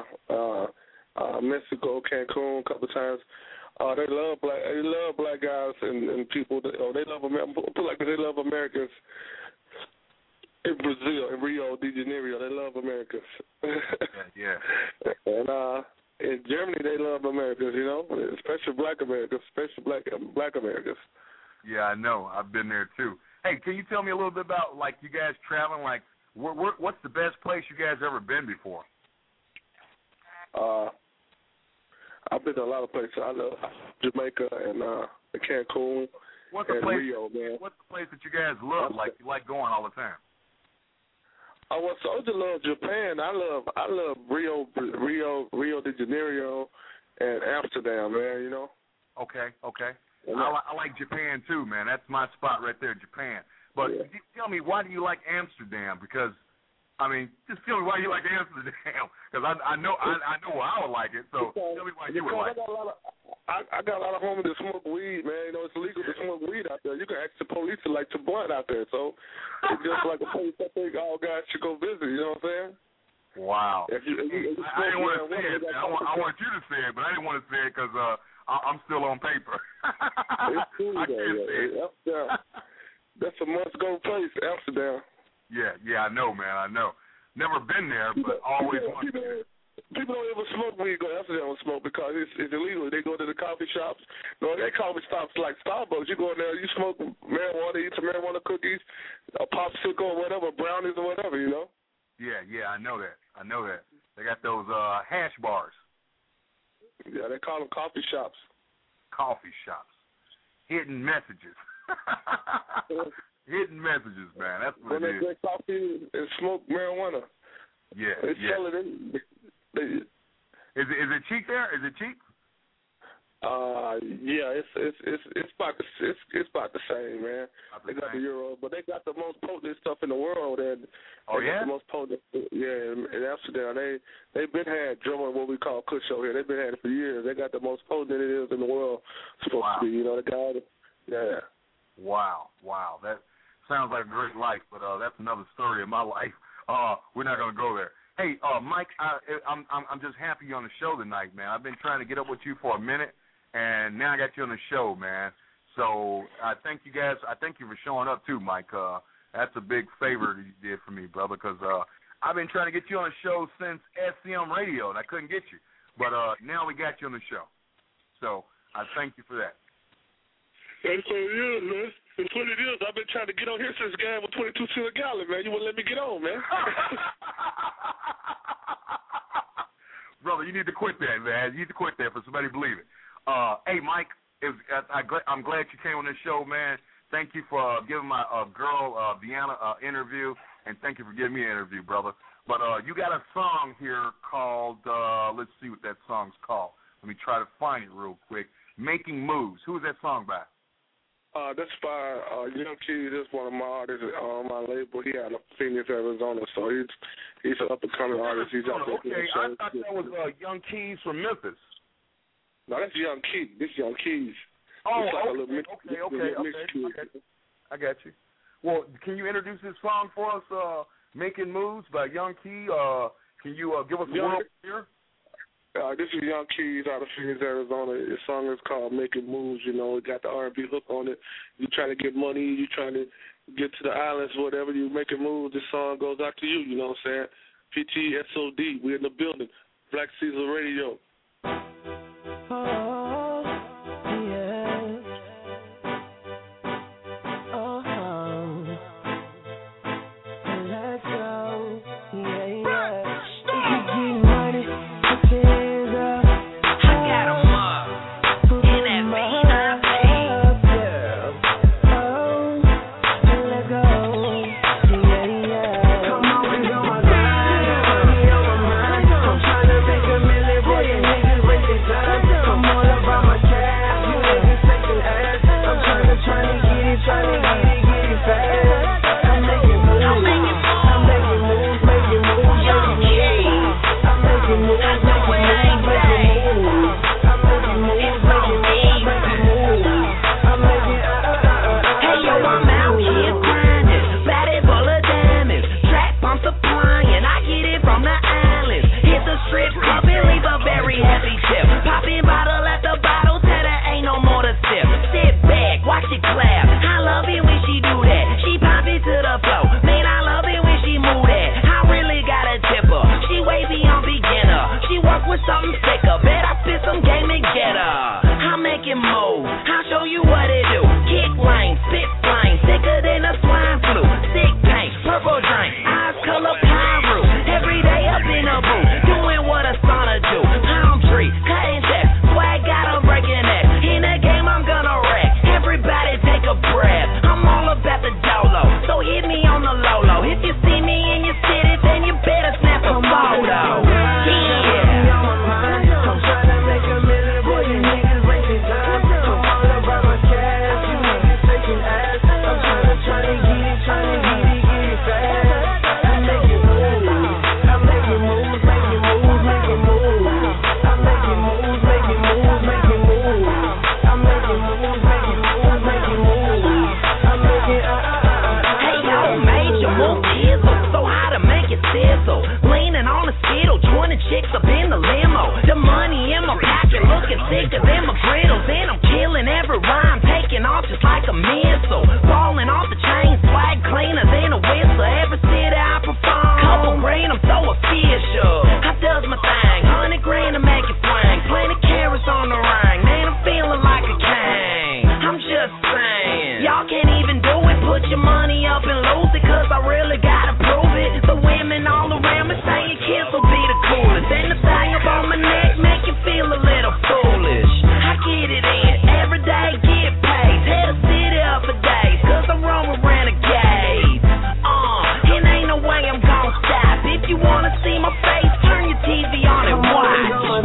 Mexico, Cancun a couple of times. They love black guys and people. They love they love Americans. In Brazil, in Rio de Janeiro, they love Americans. Yeah. And in Germany, they love Americans, you know, especially black Americans, black Americans. Yeah, I know. I've been there, too. Hey, can you tell me a little bit about, like, you guys traveling? Like, what's the best place you guys ever been before? I've been to a lot of places. I love Jamaica and Cancun What's the place? Rio, man. What's the place that you guys love? Like you like going all the time? I just love Japan. I love Rio de Janeiro, and Amsterdam, man. You know. Okay. I like Japan too, man. That's my spot right there, Japan. But tell me, why do you like Amsterdam? Because just tell me why you like Amsterdam. Because I know why I would like it. So tell me why you would like it. I got a lot of homies that smoke weed, man. You know, it's illegal to smoke weed out there. You can ask the police to light your blunt out there. So it's just like a place I think all guys should go visit. You know what I'm saying? Wow. If you I didn't want to say it. I want you to say it, but I didn't want to say it because I'm still on paper. It's cool, I can't say it. That's a must-go place, Amsterdam. Yeah, I know, man. I know. Never been there, but always wanted to. People don't ever smoke when you go to Amsterdam and smoke because it's illegal. They go to the coffee shops. No, they coffee shops like Starbucks. You go in there, you smoke marijuana, eat some marijuana cookies, a popsicle or whatever, brownies or whatever, you know? Yeah, I know that. They got those hash bars. Yeah, they call them coffee shops. Coffee shops. Hidden messages. Hidden messages, man. That's what when it is. When they drink coffee and smoke marijuana. Yeah. They sell it in. Is it cheap there? Is it cheap? Yeah, it's about the same, man. They got the euro, but they got the most potent stuff in the world, and the most potent. Yeah, in Amsterdam, they've been had drumming what we call Kush over here. They've been had it for years. They got the most potent it is in the world. Supposed to be, you know, the guy. Yeah. Wow, that sounds like a great life, but that's another story in my life. We're not gonna go there. Hey, Mike, I'm just happy you're on the show tonight, man. I've been trying to get up with you for a minute, and now I got you on the show, man. So I thank you guys. I thank you for showing up too, Mike. That's a big favor that you did for me, brother, because I've been trying to get you on the show since SCM Radio, and I couldn't get you. But now we got you on the show. So I thank you for that. That's what it is, man. That's what it is. I've been trying to get on here since the game with 22 cents a gallon, man. You wouldn't let me get on, man. Brother, you need to quit that, man. You need to quit that for somebody to believe it. Hey, Mike, I'm glad you came on this show, man. Thank you for giving my girl, Deanna, interview, and thank you for giving me an interview, brother. But you got a song here called, let's see what that song's called. Let me try to find it real quick. Making Moves. Who is that song by? That's by Young Keys. That's one of my artists on my label. He out of Phoenix, Arizona, so he's an up-and-coming artist. He's out there. Okay, I thought that was Young Keys from Memphis. No, that's Young Keys. This is Young Keys. Oh, like okay. I got you. Well, can you introduce this song for us, Making Moves by Young Key? Can you give us a world here? This is Young Keys out of Phoenix, Arizona. The song is called Making Moves. You know, it got the R&B hook on it. You trying to get money, you trying to get to the islands, whatever, you making moves. This song goes out to you, you know what I'm saying? PTSOD, we in the building. Black Caesar Radio. Come on, mixed up in the limo. The money in my pocket looking thicker than my griddles. And I'm killing every rhyme, taking off just like a missile. Falling off the chain, swag cleaner than a whistle. Every city I perform, couple green, I'm so official. I does my thing, 100 grand to make it swing. Plenty carrots on the ring, man, I'm feeling like a king. I'm just saying, y'all can't even do it. Put your money up and lose it, cause I really gotta prove it. The women all around me saying kids will be the coolest. And the thing up on my neck make you feel a little foolish. I get it in, every day get paid. Tear the city up for days, cause I'm roaming renegades. And ain't no way I'm gon' stop. If you wanna see my face, turn your TV on and watch.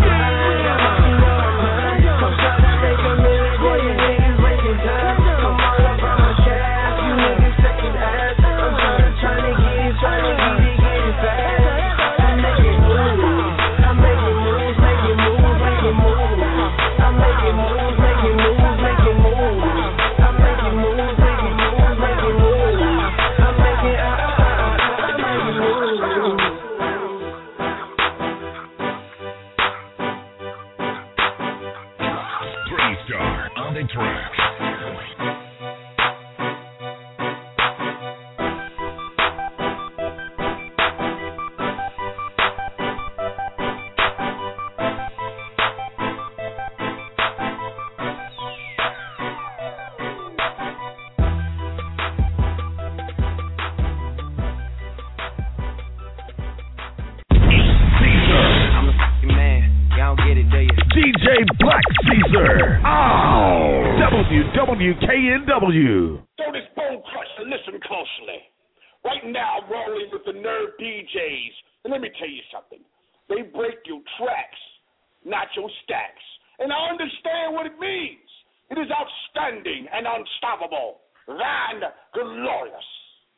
WKNW. So this bone crusher, listen closely. Right now I'm rolling with the Nerve DJs. And let me tell you something. They break your tracks, not your stacks. And I understand what it means. It is outstanding and unstoppable. And glorious.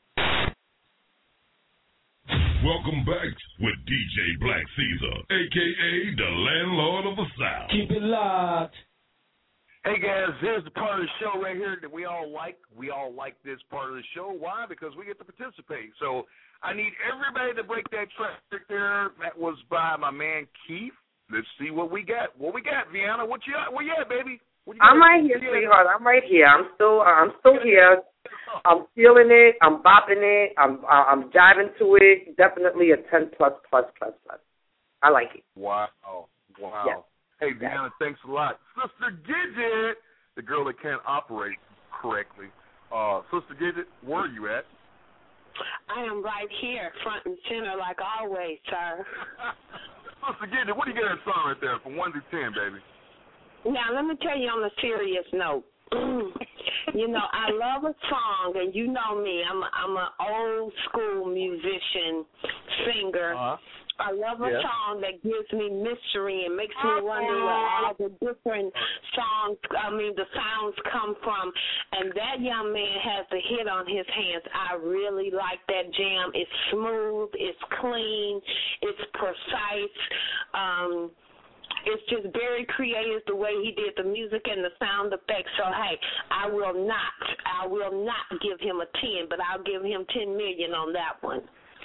Welcome back with DJ Black Caesar, a.k.a. the landlord of the South. Keep it locked. Hey guys, here's the part of the show right here that we all like. We all like this part of the show. Why? Because we get to participate. So I need everybody to break that track there. That was by my man Keith. Let's see what we got. What we got, Vienna? Where you at, baby? I'm right here, sweetheart. I'm right here. I'm still here. I'm feeling it. I'm bopping it. I'm diving to it. Definitely a 10 plus. I like it. Wow. Yes. Hey, Deanna, thanks a lot. Sister Gidget, the girl that can't operate correctly. Sister Gidget, where are you at? I am right here, front and center, like always, sir. Sister Gidget, what do you get that song right there from 1 to 10, baby? Now, let me tell you on a serious note. You know, I love a song, and you know me. I'm an old school musician, singer. I love a song that gives me mystery and makes me wonder where all the different the sounds come from. And that young man has a hit on his hands. I really like that jam. It's smooth, it's clean, it's precise. It's just very creative the way he did the music and the sound effects. So, hey, I will not give him a 10, but I'll give him 10 million on that one.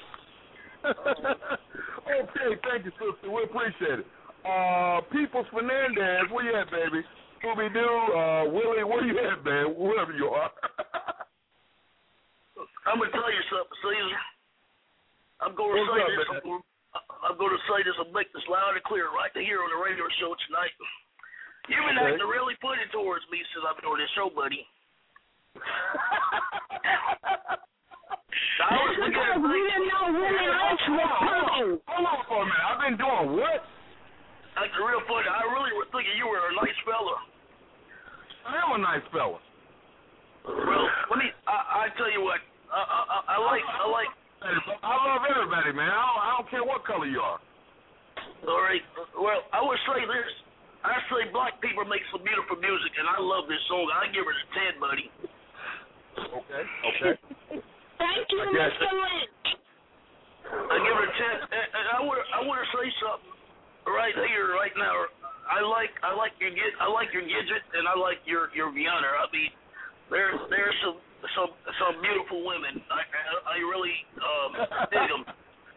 Okay, thank you, sister. We appreciate it. Peoples Fernandez, where you at, baby? Scooby-Doo, Willie, where you at, man? Wherever you are. I'm going to tell you something, Caesar. I'm going to say this and make this loud and clear right here on the radio show tonight. You've been acting really funny towards me since I've been on this show, buddy. Because we didn't know Willie Lynch was coming. Hold on for a minute. I've been doing what? That's real funny. I really was thinking you were a nice fella. I am a nice fella. Well, I tell you what. I like. I love everybody, man. I don't care what color you are. All right. Well, I would say this. I say black people make some beautiful music, and I love this song. I give it a 10, buddy. Okay. Thank you, Mr. Lynch. I give it a 10. And I want to say something right here, right now. I like your Gidget, and I like your Vienna. I mean, there's some beautiful women. I really dig them.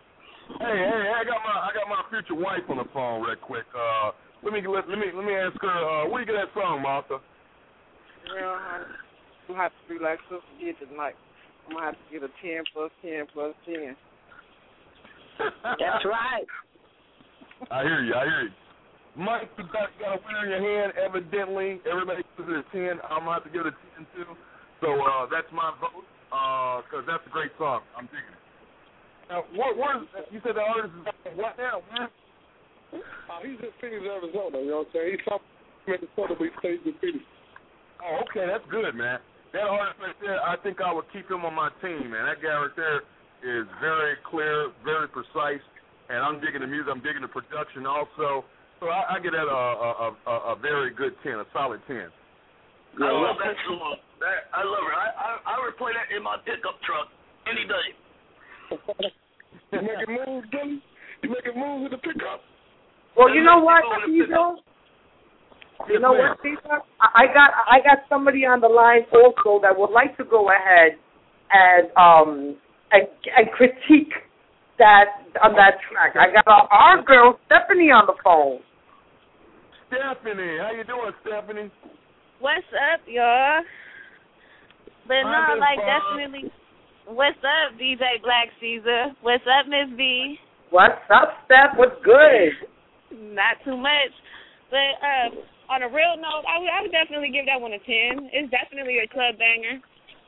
Hey, I got my future wife on the phone real quick. Let me ask her. Where you get that song, Martha? Well, I'm gonna have to be like Sister did tonight. I'm gonna have to get a 10 plus 10 plus 10. That's right. I hear you. Mike, you got a winner in your hand. Evidently, everybody gives it a 10. I'm gonna have to give it a 10 too. So that's my vote. Because that's a great song. I'm digging it. Now, what you said the artist is what now? Man? He's in Phoenix, Arizona. You know what I'm saying? He's from Minnesota, but he stays in Phoenix. Oh, okay, that's good, man. That artist right there, I think I would keep him on my team, man. That guy right there is very clear, very precise, and I'm digging the music. I'm digging the production also. So I get that a very good 10, a solid 10. I love that song. I love it. I would play that in my pickup truck any day. You making moves, Billy? You making moves with the pickup? Well, you know what, Caesar? You know what, Caesar? I got somebody on the line also that would like to go ahead and critique that on that track. I got our girl Stephanie on the phone. Stephanie, how you doing, Stephanie? What's up, y'all? But no, like definitely. What's up, DJ Black Caesar? What's up, Miss B? What's up, Steph? What's good? Not too much. But on a real note, I would definitely give that one a 10. It's definitely a club banger.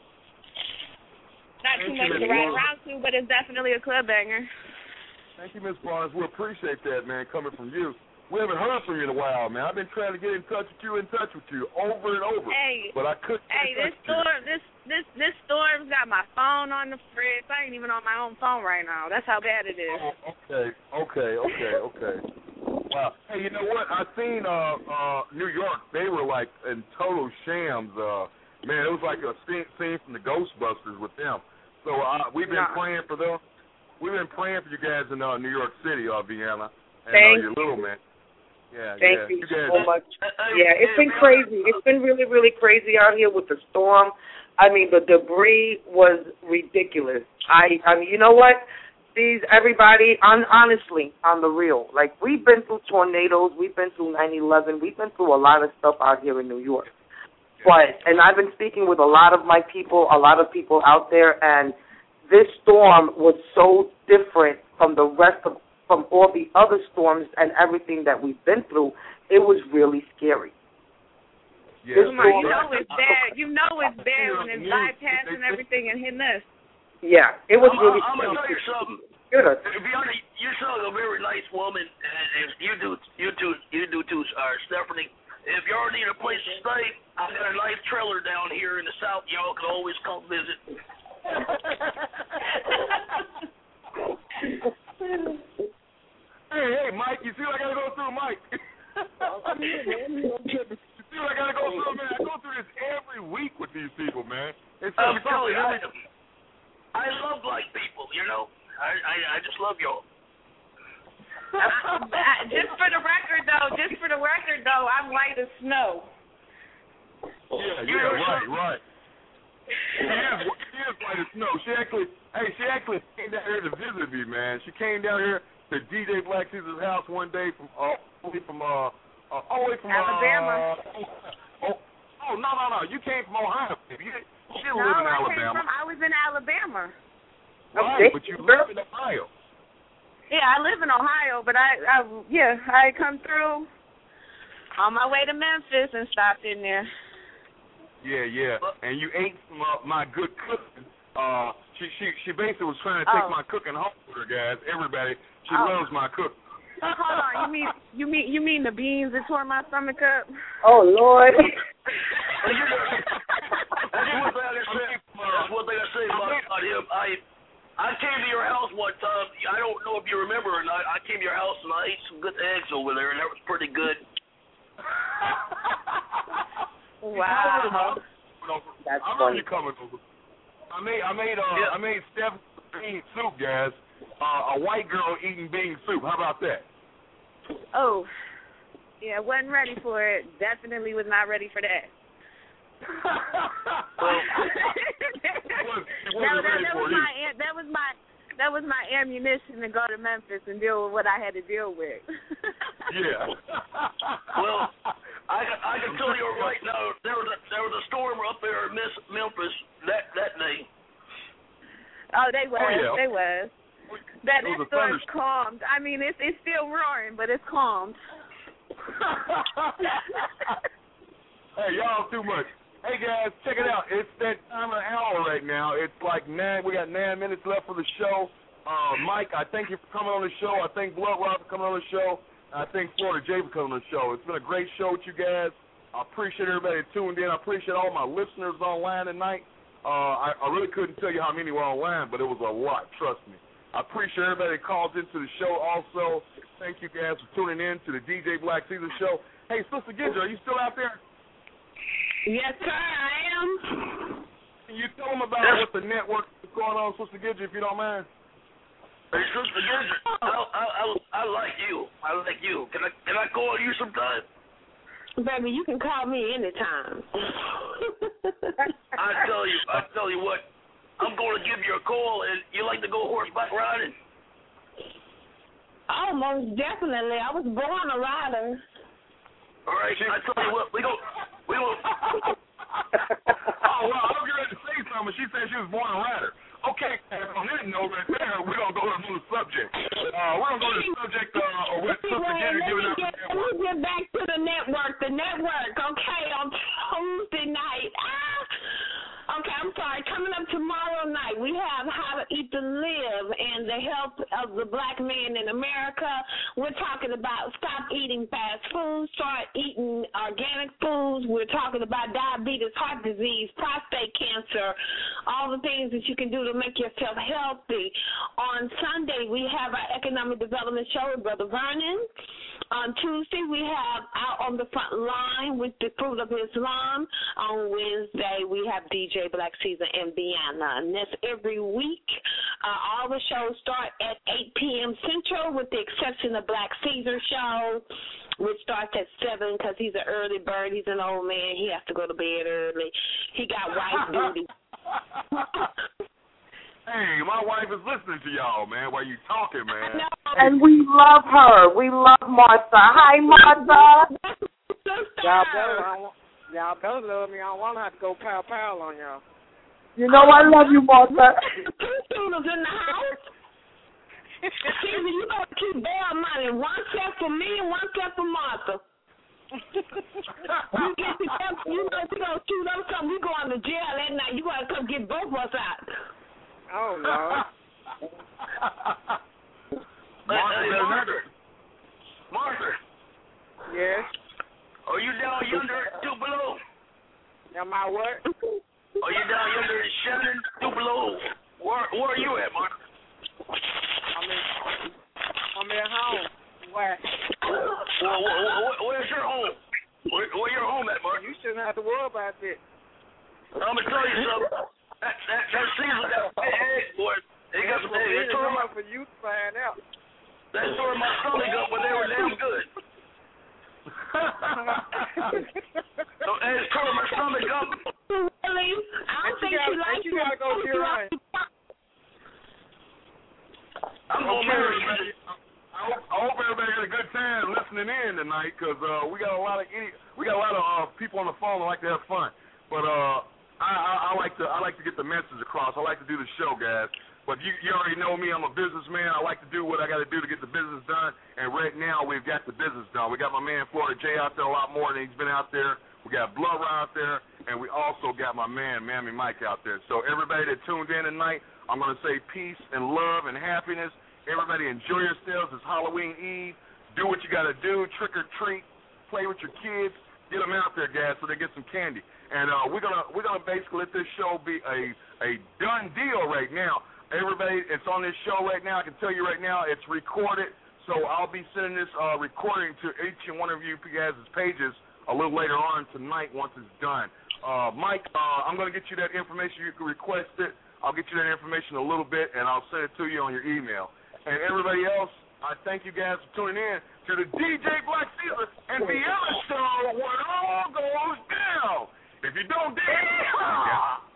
Not too much to ride around to, but it's definitely a club banger. Thank you, Miss Barnes. We appreciate that, man, coming from you. We haven't heard from you in a while, man. I've been trying to get in touch with you over and over, but I couldn't. Hey, this storm's got my phone on the fridge. I ain't even on my own phone right now. That's how bad it is. Oh, okay. Wow. Hey, you know what? I seen New York. They were like in total shams. Man, it was like a scene from the Ghostbusters with them. So we've been praying for them. We've been praying for you guys in New York City, Vienna, and your little man. Thank you so much. Yeah, it's been crazy. It's been really, really crazy out here with the storm. I mean, the debris was ridiculous. I mean, you know what? Everybody, honestly, on the real, like, we've been through tornadoes, we've been through 9/11, we've been through a lot of stuff out here in New York. And I've been speaking with a lot of my people, a lot of people out there, and this storm was so different from the rest of from all the other storms and everything that we've been through. It was really scary. Yeah. You know it's bad. You know it's bad when it's bypassing everything and hitting us. Yeah, it was really I'm scary. gonna tell you something. Good. You sound like a very nice woman, and you do too, Stephanie. If y'all need a place to stay, I got a nice trailer down here in the South. Y'all can always come visit. Hey, Mike, you see what I gotta go through, Mike? You see what I gotta go through, man? I go through this every week with these people, man. It's I love black people, you know. I just love y'all. Just for the record, though, I'm white as snow. Yeah, right. She is white as snow. She actually came down here to visit me, man. She came down here to DJ Black Caesar's house one day from all the way from Alabama. No. You came from Ohio. You didn't live in Alabama. I was in Alabama. Right, but you live in Ohio. Yeah, I live in Ohio, but I come through on my way to Memphis and stopped in there. Yeah. And you ate some my good cooking. She basically was trying to take my cooking home with her, guys. Everybody, she loves my cooking. Hold on, you mean the beans that tore my stomach up? Oh Lord. That's one thing I say about him. I came to your house one time. I don't know if you remember or not. I came to your house and I ate some good eggs over there, and that was pretty good. Wow. That's I remember you coming over. I made Steph bean soup, guys. A white girl eating bean soup. How about that? Oh, yeah, wasn't ready for it. Definitely was not ready for that. That was that was my ammunition to go to Memphis and deal with what I had to deal with. Yeah. Well, I can tell you right now, there was a storm up there in Memphis that day. Oh, they was. Oh, yeah. They was. That storm's calmed. I mean, it's still roaring, but it's calmed. Hey, y'all too much. Hey, guys, check it out. It's that time of the hour right now. It's like 9. We got 9 minutes left for the show. Mike, I thank you for coming on the show. I thank Blood Rock for coming on the show. I thank Florida J for coming on the show. It's been a great show with you guys. I appreciate everybody that tuned in. I appreciate all my listeners online tonight. I really couldn't tell you how many were online, but it was a lot, trust me. I appreciate everybody that calls into the show also. Thank you guys for tuning in to the DJ Black Caesar show. Hey, Sister Gidget, are you still out there? Yes, sir, I am. Can you tell them about what the network is going on, Sister Gidget, if you don't mind? Hey, Sister Gidget, I like you. I like you. Can I call you sometime? Baby, you can call me anytime. I tell you what, I'm going to give you a call, and you like to go horseback riding? Oh, most definitely. I was born a rider. All right, I tell you what, we don't. Oh, well, I was going to say something. She said she was born a rider. Okay, on that note right there, we're going to go to the subject. We're going to go to the subject with Sister Gidget giving out the network. Let me get back to the network. The network, okay, on Tuesday night. Okay, I'm sorry. Coming up tomorrow night, we have How to Eat to Live and the health of the black man in America. We're talking about stop eating fast food, start eating organic foods. We're talking about diabetes, heart disease, prostate cancer, all the things that you can do to make yourself healthy. On Sunday, we have our economic development show with Brother Vernon. On Tuesday, we have Out on the Front Line with the Fruit of Islam. On Wednesday, we have DJ Black Caesar and Bianna. And that's every week. All the shows start at 8 p.m. Central with the exception of Black Caesar show, which starts at 7 because he's an early bird. He's an old man. He has to go to bed early. He got wife duty. Hey, my wife is listening to y'all, man, while you talking, man. And we love her. We love Martha. Hi, Martha. Y'all better love me. I don't want to have to go pow on y'all. You know I love you, Martha. Two students in the house. Caesar, you got to keep their money. One set for me and one set for Martha. You get together, you know we gonna shoot up something. We going to jail that night. You got to come get both of us out. Oh, no. Martha. Yes? Are you down yonder at Tupelo? Am I what? Are you down yonder at Shannon, Tupelo? Where are you at, Martha? I'm at home. Where? Where's your home? Where your home at, Martha? You shouldn't have to worry about that. I'm going to tell you something. That Caesar got a big egg, boy. They got some eggs. For you to find out. That tore my stomach up, but they were damn good. So eggs tore my stomach up. Really? I don't think you like you gotta go get right. I'm going to marry you. I hope everybody had a good time listening in tonight, because we got a lot of people on the phone that like to have fun. But I like to get the message across. I like to do the show, guys. But you already know me. I'm a businessman. I like to do what I got to do to get the business done. And right now we've got the business done. We got my man Florida J out there a lot more than he's been out there. We got Blood Rock out there, and we also got my man Mammy Mike out there. So everybody that tuned in tonight, I'm going to say peace and love and happiness. Everybody enjoy yourselves. It's Halloween Eve. Do what you got to do. Trick or treat. Play with your kids. Get them out there, guys, so they get some candy. And we're gonna basically let this show be a done deal right now. Everybody, it's on this show right now. I can tell you right now, it's recorded. So I'll be sending this recording to each and one of you guys' pages a little later on tonight once it's done. Mike, I'm gonna get you that information. You can request it. I'll get you that information in a little bit, and I'll send it to you on your email. And everybody else, I thank you guys for tuning in to the DJ Black Caesar and Bianna show where it all goes down. If you don't dig it,